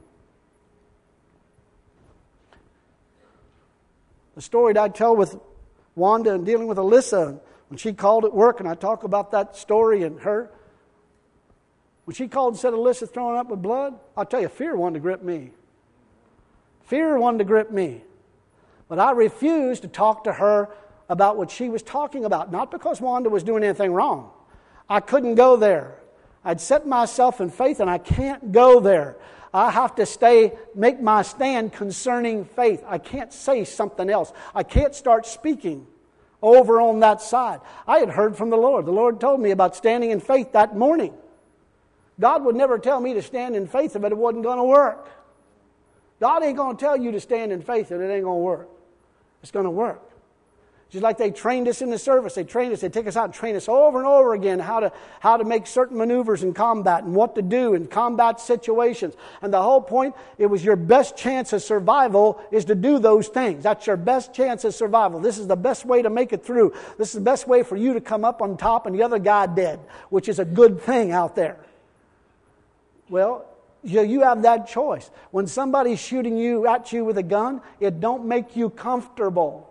The story that I tell with Wanda and dealing with Alyssa, when she called at work, and I talk about that story and her, when she called and said Alyssa throwing up with blood, I'll tell you, fear wanted to grip me. Fear wanted to grip me. But I refused to talk to her about what she was talking about, not because Wanda was doing anything wrong. I couldn't go there. I'd set myself in faith, and I can't go there. I have to stay, make my stand concerning faith. I can't say something else. I can't start speaking over on that side. I had heard from the Lord. The Lord told me about standing in faith that morning. God would never tell me to stand in faith if it wasn't going to work. God ain't going to tell you to stand in faith and it ain't going to work. It's going to work. Just like they trained us in the service. They trained us. They take us out and train us over and over again how to, how to make certain maneuvers in combat and what to do in combat situations. And the whole point, it was your best chance of survival is to do those things. That's your best chance of survival. This is the best way to make it through. This is the best way for you to come up on top and the other guy dead, which is a good thing out there. Well, you, you have that choice. When somebody's shooting you at you with a gun, it don't make you comfortable.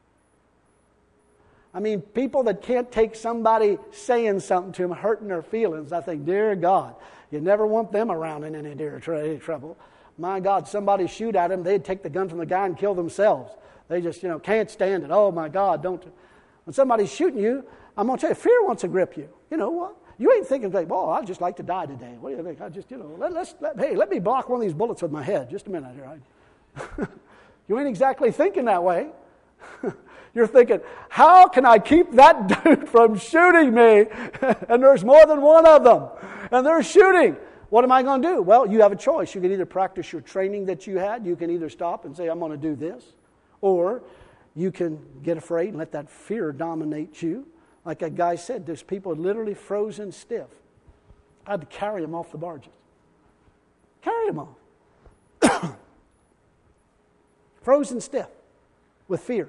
I mean, people that can't take somebody saying something to them, hurting their feelings, I think, dear God, you never want them around in any dear trouble. My God, somebody shoot at them, they'd take the gun from the guy and kill themselves. They just, you know, can't stand it. Oh, my God, don't. When somebody's shooting you, I'm going to tell you, fear wants to grip you. You know what? You ain't thinking, like, well, I'd just like to die today. What do you think? I just, you know, let, let's, let, hey, let me block one of these bullets with my head. Just a minute here. I, you ain't exactly thinking that way. You're thinking, how can I keep that dude from shooting me? And there's more than one of them. And they're shooting. What am I going to do? Well, you have a choice. You can either practice your training that you had. You can either stop and say, I'm going to do this. Or you can get afraid and let that fear dominate you. Like that guy said, there's people literally frozen stiff. I had to carry them off the barges. Carry them off. Frozen stiff with fear.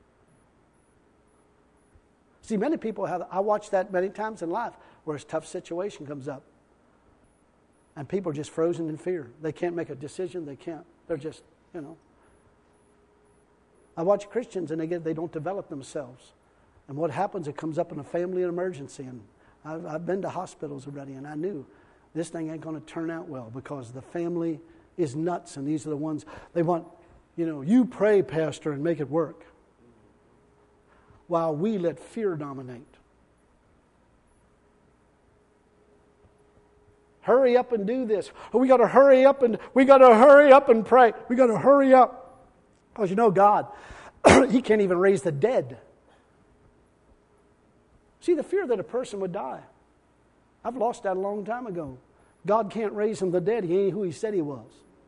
See, many people have, I watch that many times in life where a tough situation comes up. And people are just frozen in fear. They can't make a decision. They can't. They're just, you know. I watch Christians and they get, they don't develop themselves. And what happens, it comes up in a family emergency. And I've, I've been to hospitals already, and I knew this thing ain't going to turn out well because the family is nuts, and these are the ones, they want, you know, you pray, Pastor, and make it work. While we let fear dominate. Hurry up and do this. Oh, we got to hurry up and we got to hurry up and pray. We got to hurry up. Because you know God, He can't even raise the dead. See, the fear that a person would die. I've lost that a long time ago. God can't raise from the dead. He ain't who He said He was.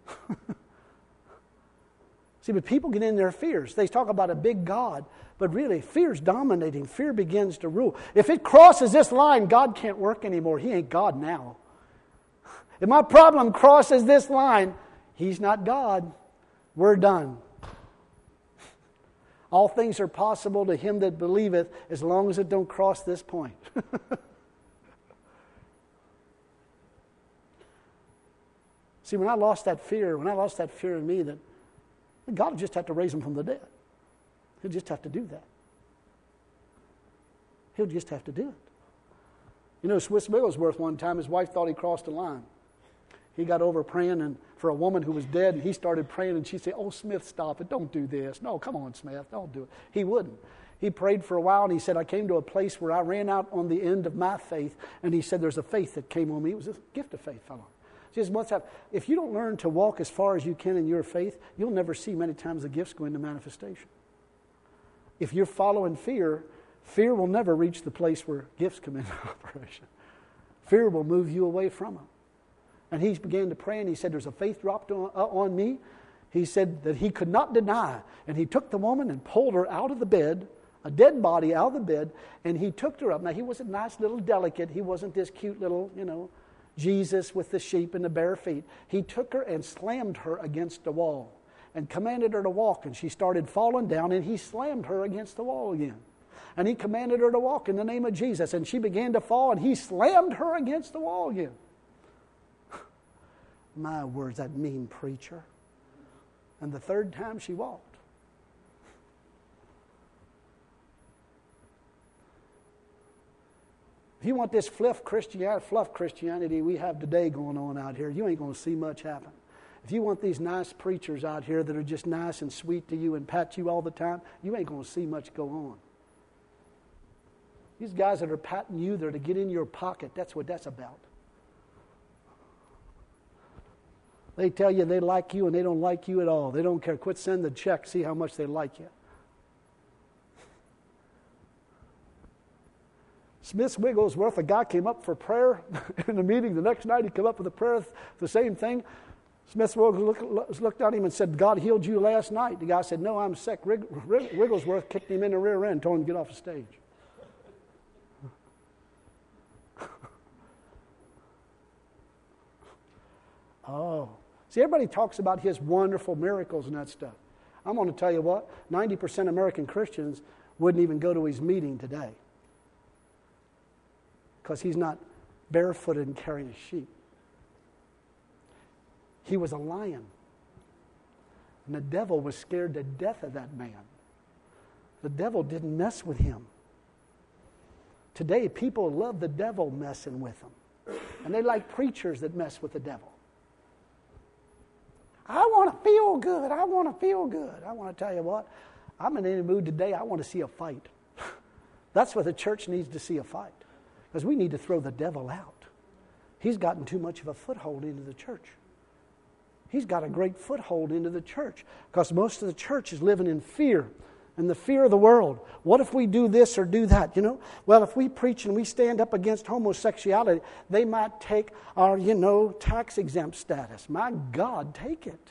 See, but people get in their fears. They talk about a big God, but really, fear's dominating. Fear begins to rule. If it crosses this line, God can't work anymore. He ain't God now. If my problem crosses this line, He's not God. We're done. All things are possible to him that believeth, as long as it don't cross this point. See, when I lost that fear, when I lost that fear in me, that God would just have to raise him from the dead. He'll just have to do that. He'll just have to do it. You know, Swiss Wigglesworth one time, his wife thought he crossed the line. He got over praying and for a woman who was dead, and he started praying, and she said, "Oh, Smith, stop it. Don't do this. No, come on, Smith. Don't do it." He wouldn't. He prayed for a while, and he said, "I came to a place where I ran out on the end of my faith," and he said, "There's a faith that came on me." It was a gift of faith, fellow. Just once have, if you don't learn to walk as far as you can in your faith, you'll never see many times the gifts go into manifestation. If you're following fear, fear will never reach the place where gifts come into operation. Fear will move you away from them. And he began to pray, and he said, "There's a faith dropped on, uh, on me." He said that he could not deny. And he took the woman and pulled her out of the bed, a dead body out of the bed, and he took her up. Now, he was a nice little delicate. He wasn't this cute little, you know, Jesus with the sheep and the bare feet. He took her and slammed her against the wall and commanded her to walk. And she started falling down, and he slammed her against the wall again. And he commanded her to walk in the name of Jesus. And she began to fall, and he slammed her against the wall again. My words, that mean preacher. And the third time she walked. If you want this fluff Christianity, fluff Christianity we have today going on out here, you ain't going to see much happen. If you want these nice preachers out here that are just nice and sweet to you and pat you all the time, you ain't going to see much go on. These guys that are patting you, they're to get in your pocket. That's what that's about. They tell you they like you and they don't like you at all. They don't care. Quit sending the check. See how much they like you. Smith Wigglesworth, a guy came up for prayer in the meeting. The next night he came up with a prayer, the same thing. Smith Wigglesworth looked at him and said, God healed you last night. The guy said, no, I'm sick. Wigglesworth kicked him in the rear end, told him to get off the stage. Oh. See, everybody talks about his wonderful miracles and that stuff. I'm going to tell you what, ninety percent of American Christians wouldn't even go to his meeting today because he's not barefooted and carrying a sheep. He was a lion. And the devil was scared to death of that man. The devil didn't mess with him. Today, people love the devil messing with them. And they like preachers that mess with the devil. I want to feel good. I want to feel good. I want to tell you what. I'm in any mood today. I want to see a fight. That's what the church needs to see, a fight. Because we need to throw the devil out. He's gotten too much of a foothold into the church. He's got a great foothold into the church because most of the church is living in fear and the fear of the world. What if we do this or do that? You know, well, if we preach and we stand up against homosexuality, they might take our, you know, tax exempt status. My God, take it.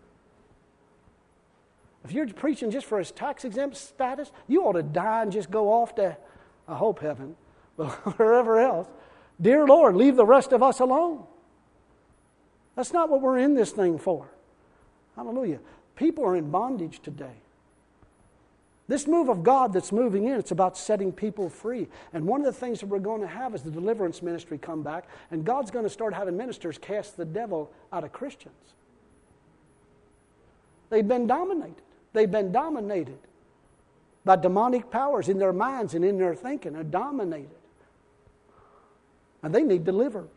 If you're preaching just for his tax exempt status, you ought to die and just go off to, I hope heaven, but wherever else. Dear Lord, leave the rest of us alone. That's not what we're in this thing for. Hallelujah. People are in bondage today. This move of God that's moving in, it's about setting people free. And one of the things that we're going to have is the deliverance ministry come back, and God's going to start having ministers cast the devil out of Christians. They've been dominated. They've been dominated by demonic powers in their minds and in their thinking. They're dominated. And they need delivered.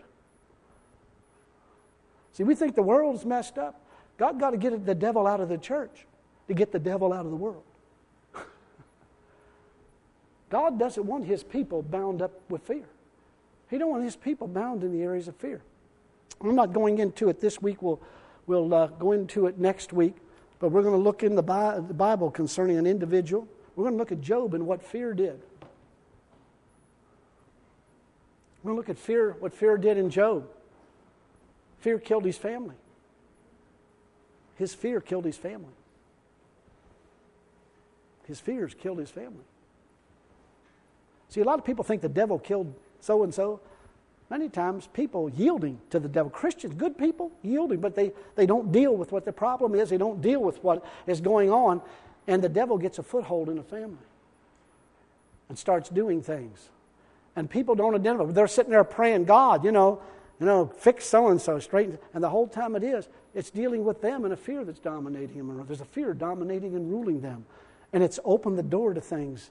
See, we think the world's messed up. God got to get the devil out of the church to get the devil out of the world. God doesn't want his people bound up with fear. He don't want his people bound in the areas of fear. I'm not going into it this week. We'll, we'll uh, go into it next week. But we're going to look in the Bible concerning an individual. We're going to look at Job and what fear did. We're going to look at fear, what fear did in Job. Fear killed his family. His fear killed his family. His fears killed his family. See, a lot of people think the devil killed so-and-so. Many times people yielding to the devil. Christians, good people, yielding, but they, they don't deal with what the problem is. They don't deal with what is going on. And the devil gets a foothold in a family and starts doing things. And people don't identify. They're sitting there praying, God, you know, you know, fix so-and-so, straighten. And the whole time it is, it's dealing with them and a fear that's dominating them. There's a fear dominating and ruling them. And it's opened the door to things.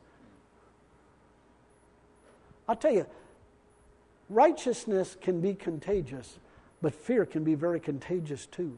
I'll tell you, righteousness can be contagious, but fear can be very contagious too.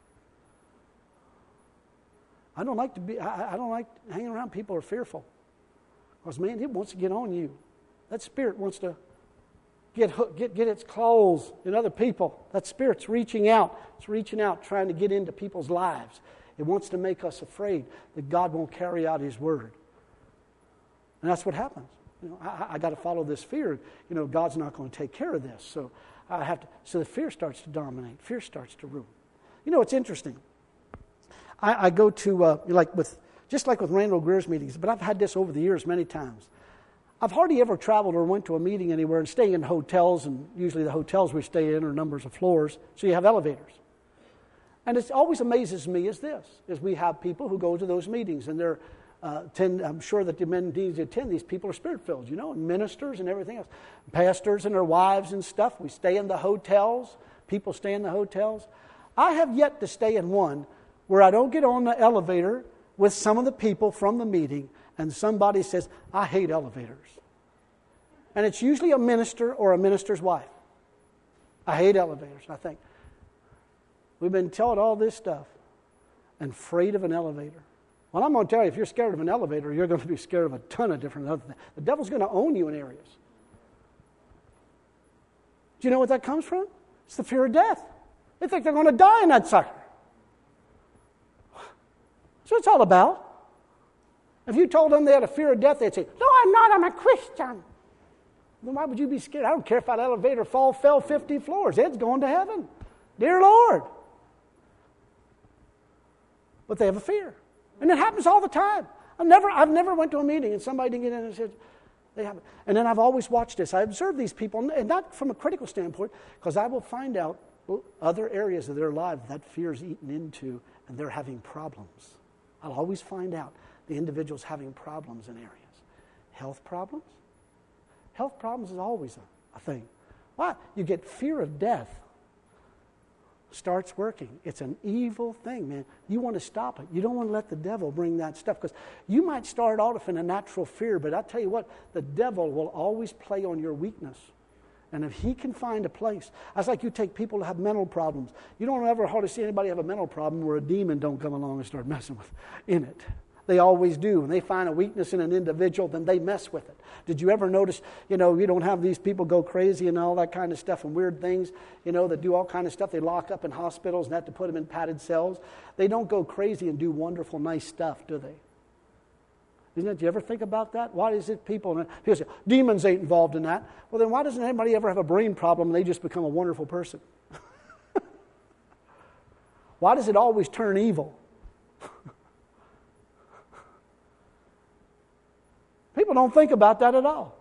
I don't like to be, I, I don't like hanging around people who are fearful. Because man, it wants to get on you. That spirit wants to get hooked, get, get its claws in other people. That spirit's reaching out. It's reaching out, trying to get into people's lives. It wants to make us afraid that God won't carry out his word. And that's what happens. You know, I, I got to follow this fear. You know, God's not going to take care of this. So I have to. So the fear starts to dominate. Fear starts to rule. You know, it's interesting. I, I go to uh, like with just like with Randall Greer's meetings, but I've had this over the years many times. I've hardly ever traveled or went to a meeting anywhere and stay in hotels, and usually the hotels we stay in are numbers of floors, so you have elevators. And it always amazes me is this, is we have people who go to those meetings, and they're, uh, tend, I'm sure that the men who attend these people are spirit-filled, you know, and ministers and everything else. Pastors and their wives and stuff. We stay in the hotels. People stay in the hotels. I have yet to stay in one where I don't get on the elevator with some of the people from the meeting and somebody says, I hate elevators. And it's usually a minister or a minister's wife. I hate elevators. I think, we've been taught all this stuff and afraid of an elevator. Well, I'm going to tell you, if you're scared of an elevator, you're going to be scared of a ton of different other things. The devil's going to own you in areas. Do you know what that comes from? It's the fear of death. They think they're going to die in that sucker. That's what it's all about. If you told them they had a fear of death, they'd say, no, I'm not, I'm a Christian. Then why would you be scared? I don't care if that elevator fall, fell fifty floors. Ed's going to heaven. Dear Lord. But they have a fear. And it happens all the time. I've never, I've never went to a meeting and somebody didn't get in and said, they have it. And then I've always watched this. I observe these people, and not from a critical standpoint, because I will find out other areas of their life that fear is eaten into, and they're having problems. I'll always find out the individual's having problems in areas. Health problems? Health problems is always a, a thing. Why? You get fear of death. Starts working. It's an evil thing, man. You want to stop it. You don't want to let the devil bring that stuff, because you might start off in a natural fear, but I'll tell you what, the devil will always play on your weakness. And if he can find a place, that's like you take people who have mental problems. You don't ever hardly see anybody have a mental problem where a demon don't come along and start messing with in it. They always do. When they find a weakness in an individual, then they mess with it. Did you ever notice, you know, you don't have these people go crazy and all that kind of stuff and weird things, you know, that do all kind of stuff. They lock up in hospitals and have to put them in padded cells. They don't go crazy and do wonderful, nice stuff, do they? Isn't it? Do you ever think about that? Why is it people, people say, demons ain't involved in that. Well, then why doesn't anybody ever have a brain problem and they just become a wonderful person? Why does it always turn evil? People don't think about that at all.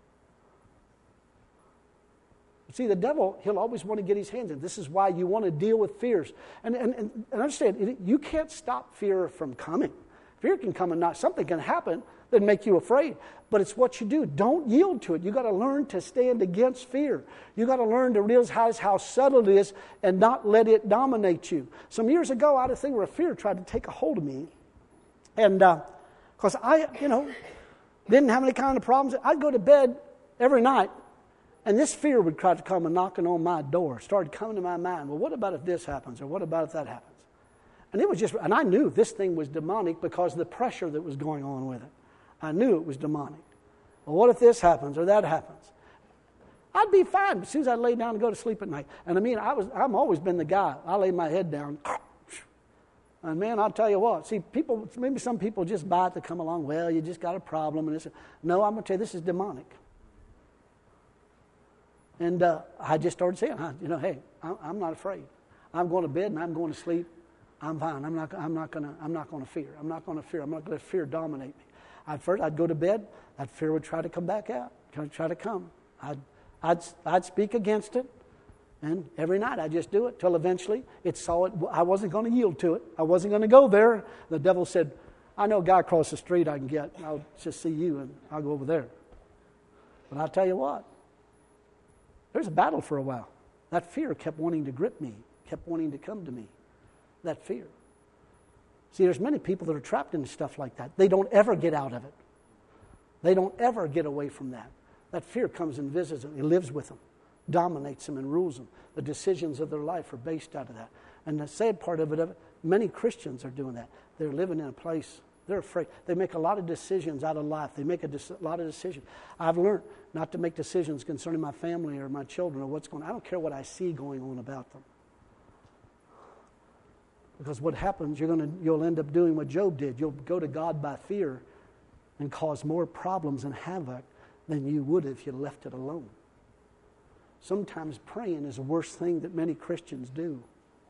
See, the devil, he'll always want to get his hands in. This is why you want to deal with fears. And, and, and understand, you can't stop fear from coming. Fear can come and not, something can happen that make you afraid. But it's what you do. Don't yield to it. You've got to learn to stand against fear. You've got to learn to realize how subtle it is and not let it dominate you. Some years ago, I had a thing where fear tried to take a hold of me. And because uh, I, you know... didn't have any kind of problems. I'd go to bed every night, and this fear would try to come and knocking on my door. Started coming to my mind. Well, what about if this happens, or what about if that happens? And it was just, and I knew this thing was demonic because of the pressure that was going on with it. I knew it was demonic. Well, what if this happens or that happens? I'd be fine as soon as I lay down and go to sleep at night. And I mean, I was, I've always been the guy. I lay my head down. And man, I'll tell you what. See, people, maybe some people just buy it to come along. Well, you just got a problem. And this. No, I'm going to tell you, this is demonic. And uh, I just started saying, you know, hey, I'm not afraid. I'm going to bed and I'm going to sleep. I'm fine. I'm not. I'm not going to. I'm not going to fear. I'm not going to fear. I'm not going to let fear dominate me. I'd first, I'd go to bed. That fear would try to come back out. Try to come. I'd, I'd, I'd speak against it. And every night I just do it till eventually it saw it. I wasn't going to yield to it. I wasn't going to go there. The devil said, I know a guy across the street I can get. I'll just see you and I'll go over there. But I'll tell you what. There's a battle for a while. That fear kept wanting to grip me, kept wanting to come to me. That fear. See, there's many people that are trapped in stuff like that. They don't ever get out of it. They don't ever get away from that. That fear comes and visits them. It lives with them. Dominates them and rules them. The decisions of their life are based out of that. And the sad part of it, of it, many Christians are doing that. They're living in a place, they're afraid. They make a lot of decisions out of life. They make a, dis- a lot of decisions. I've learned not to make decisions concerning my family or my children or what's going on. I don't care what I see going on about them. Because what happens, you're gonna, you'll end up doing what Job did. You'll go to God by fear and cause more problems and havoc than you would if you left it alone. Sometimes praying is the worst thing that many Christians do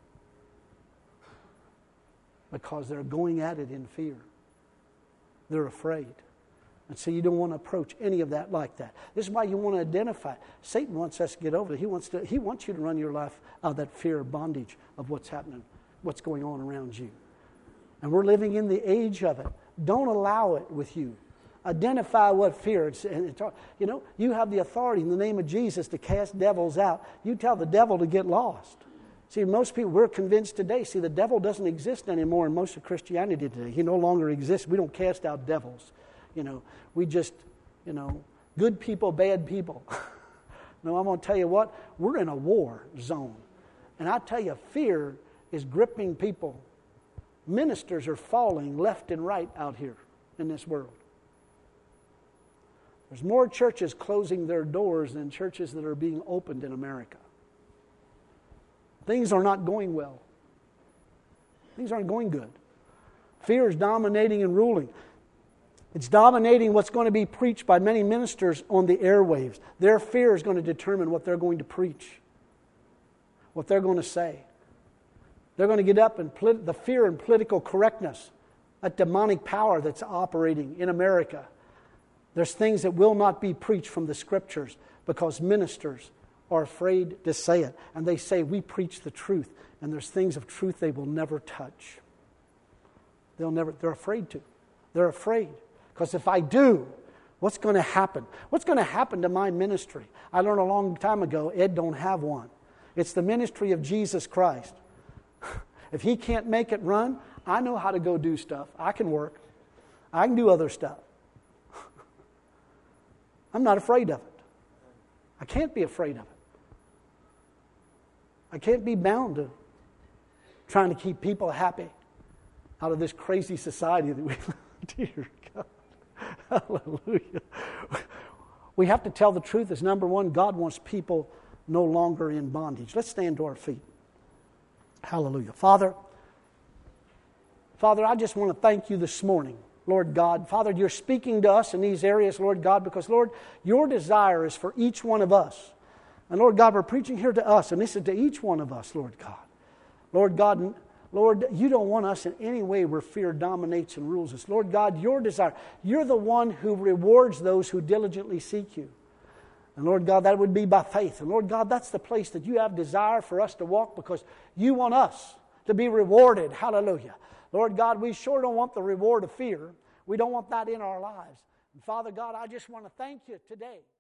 because they're going at it in fear. They're afraid. And so you don't want to approach any of that like that. This is why you want to identify. Satan wants us to get over it. He wants to, he wants you to run your life out of that fear of bondage of what's happening, what's going on around you. And we're living in the age of it. Don't allow it with you. Identify what fear. It's, and it's, you know, you have the authority in the name of Jesus to cast devils out. You tell the devil to get lost. See, most people, we're convinced today, see, the devil doesn't exist anymore in most of Christianity today. He no longer exists. We don't cast out devils. You know, we just, you know, good people, bad people. No, I'm going to tell you what, we're in a war zone. And I tell you, fear is gripping people. Ministers are falling left and right out here in this world. There's more churches closing their doors than churches that are being opened in America. Things are not going well. Things aren't going good. Fear is dominating and ruling. It's dominating what's going to be preached by many ministers on the airwaves. Their fear is going to determine what they're going to preach, what they're going to say. They're going to get up and polit- the fear and political correctness, that demonic power that's operating in America. There's things that will not be preached from the Scriptures because ministers are afraid to say it. And they say, we preach the truth. And there's things of truth they will never touch. They'll never, they're afraid to. They're afraid. Because if I do, what's going to happen? What's going to happen to my ministry? I learned a long time ago, Ed don't have one. It's the ministry of Jesus Christ. If he can't make it run, I know how to go do stuff. I can work. I can do other stuff. I'm not afraid of it. I can't be afraid of it. I can't be bound to trying to keep people happy out of this crazy society that we live in. Dear God. Hallelujah. We have to tell the truth as number one, God wants people no longer in bondage. Let's stand to our feet. Hallelujah. Father, Father, I just want to thank you this morning, Lord God. Father, you're speaking to us in these areas, Lord God, because, Lord, your desire is for each one of us. And, Lord God, we're preaching here to us, and this is to each one of us, Lord God. Lord God, Lord, you don't want us in any way where fear dominates and rules us. Lord God, your desire, you're the one who rewards those who diligently seek you. And Lord God, that would be by faith. And Lord God, that's the place that you have desire for us to walk because you want us to be rewarded. Hallelujah. Lord God, we sure don't want the reward of fear. We don't want that in our lives. And Father God, I just want to thank you today.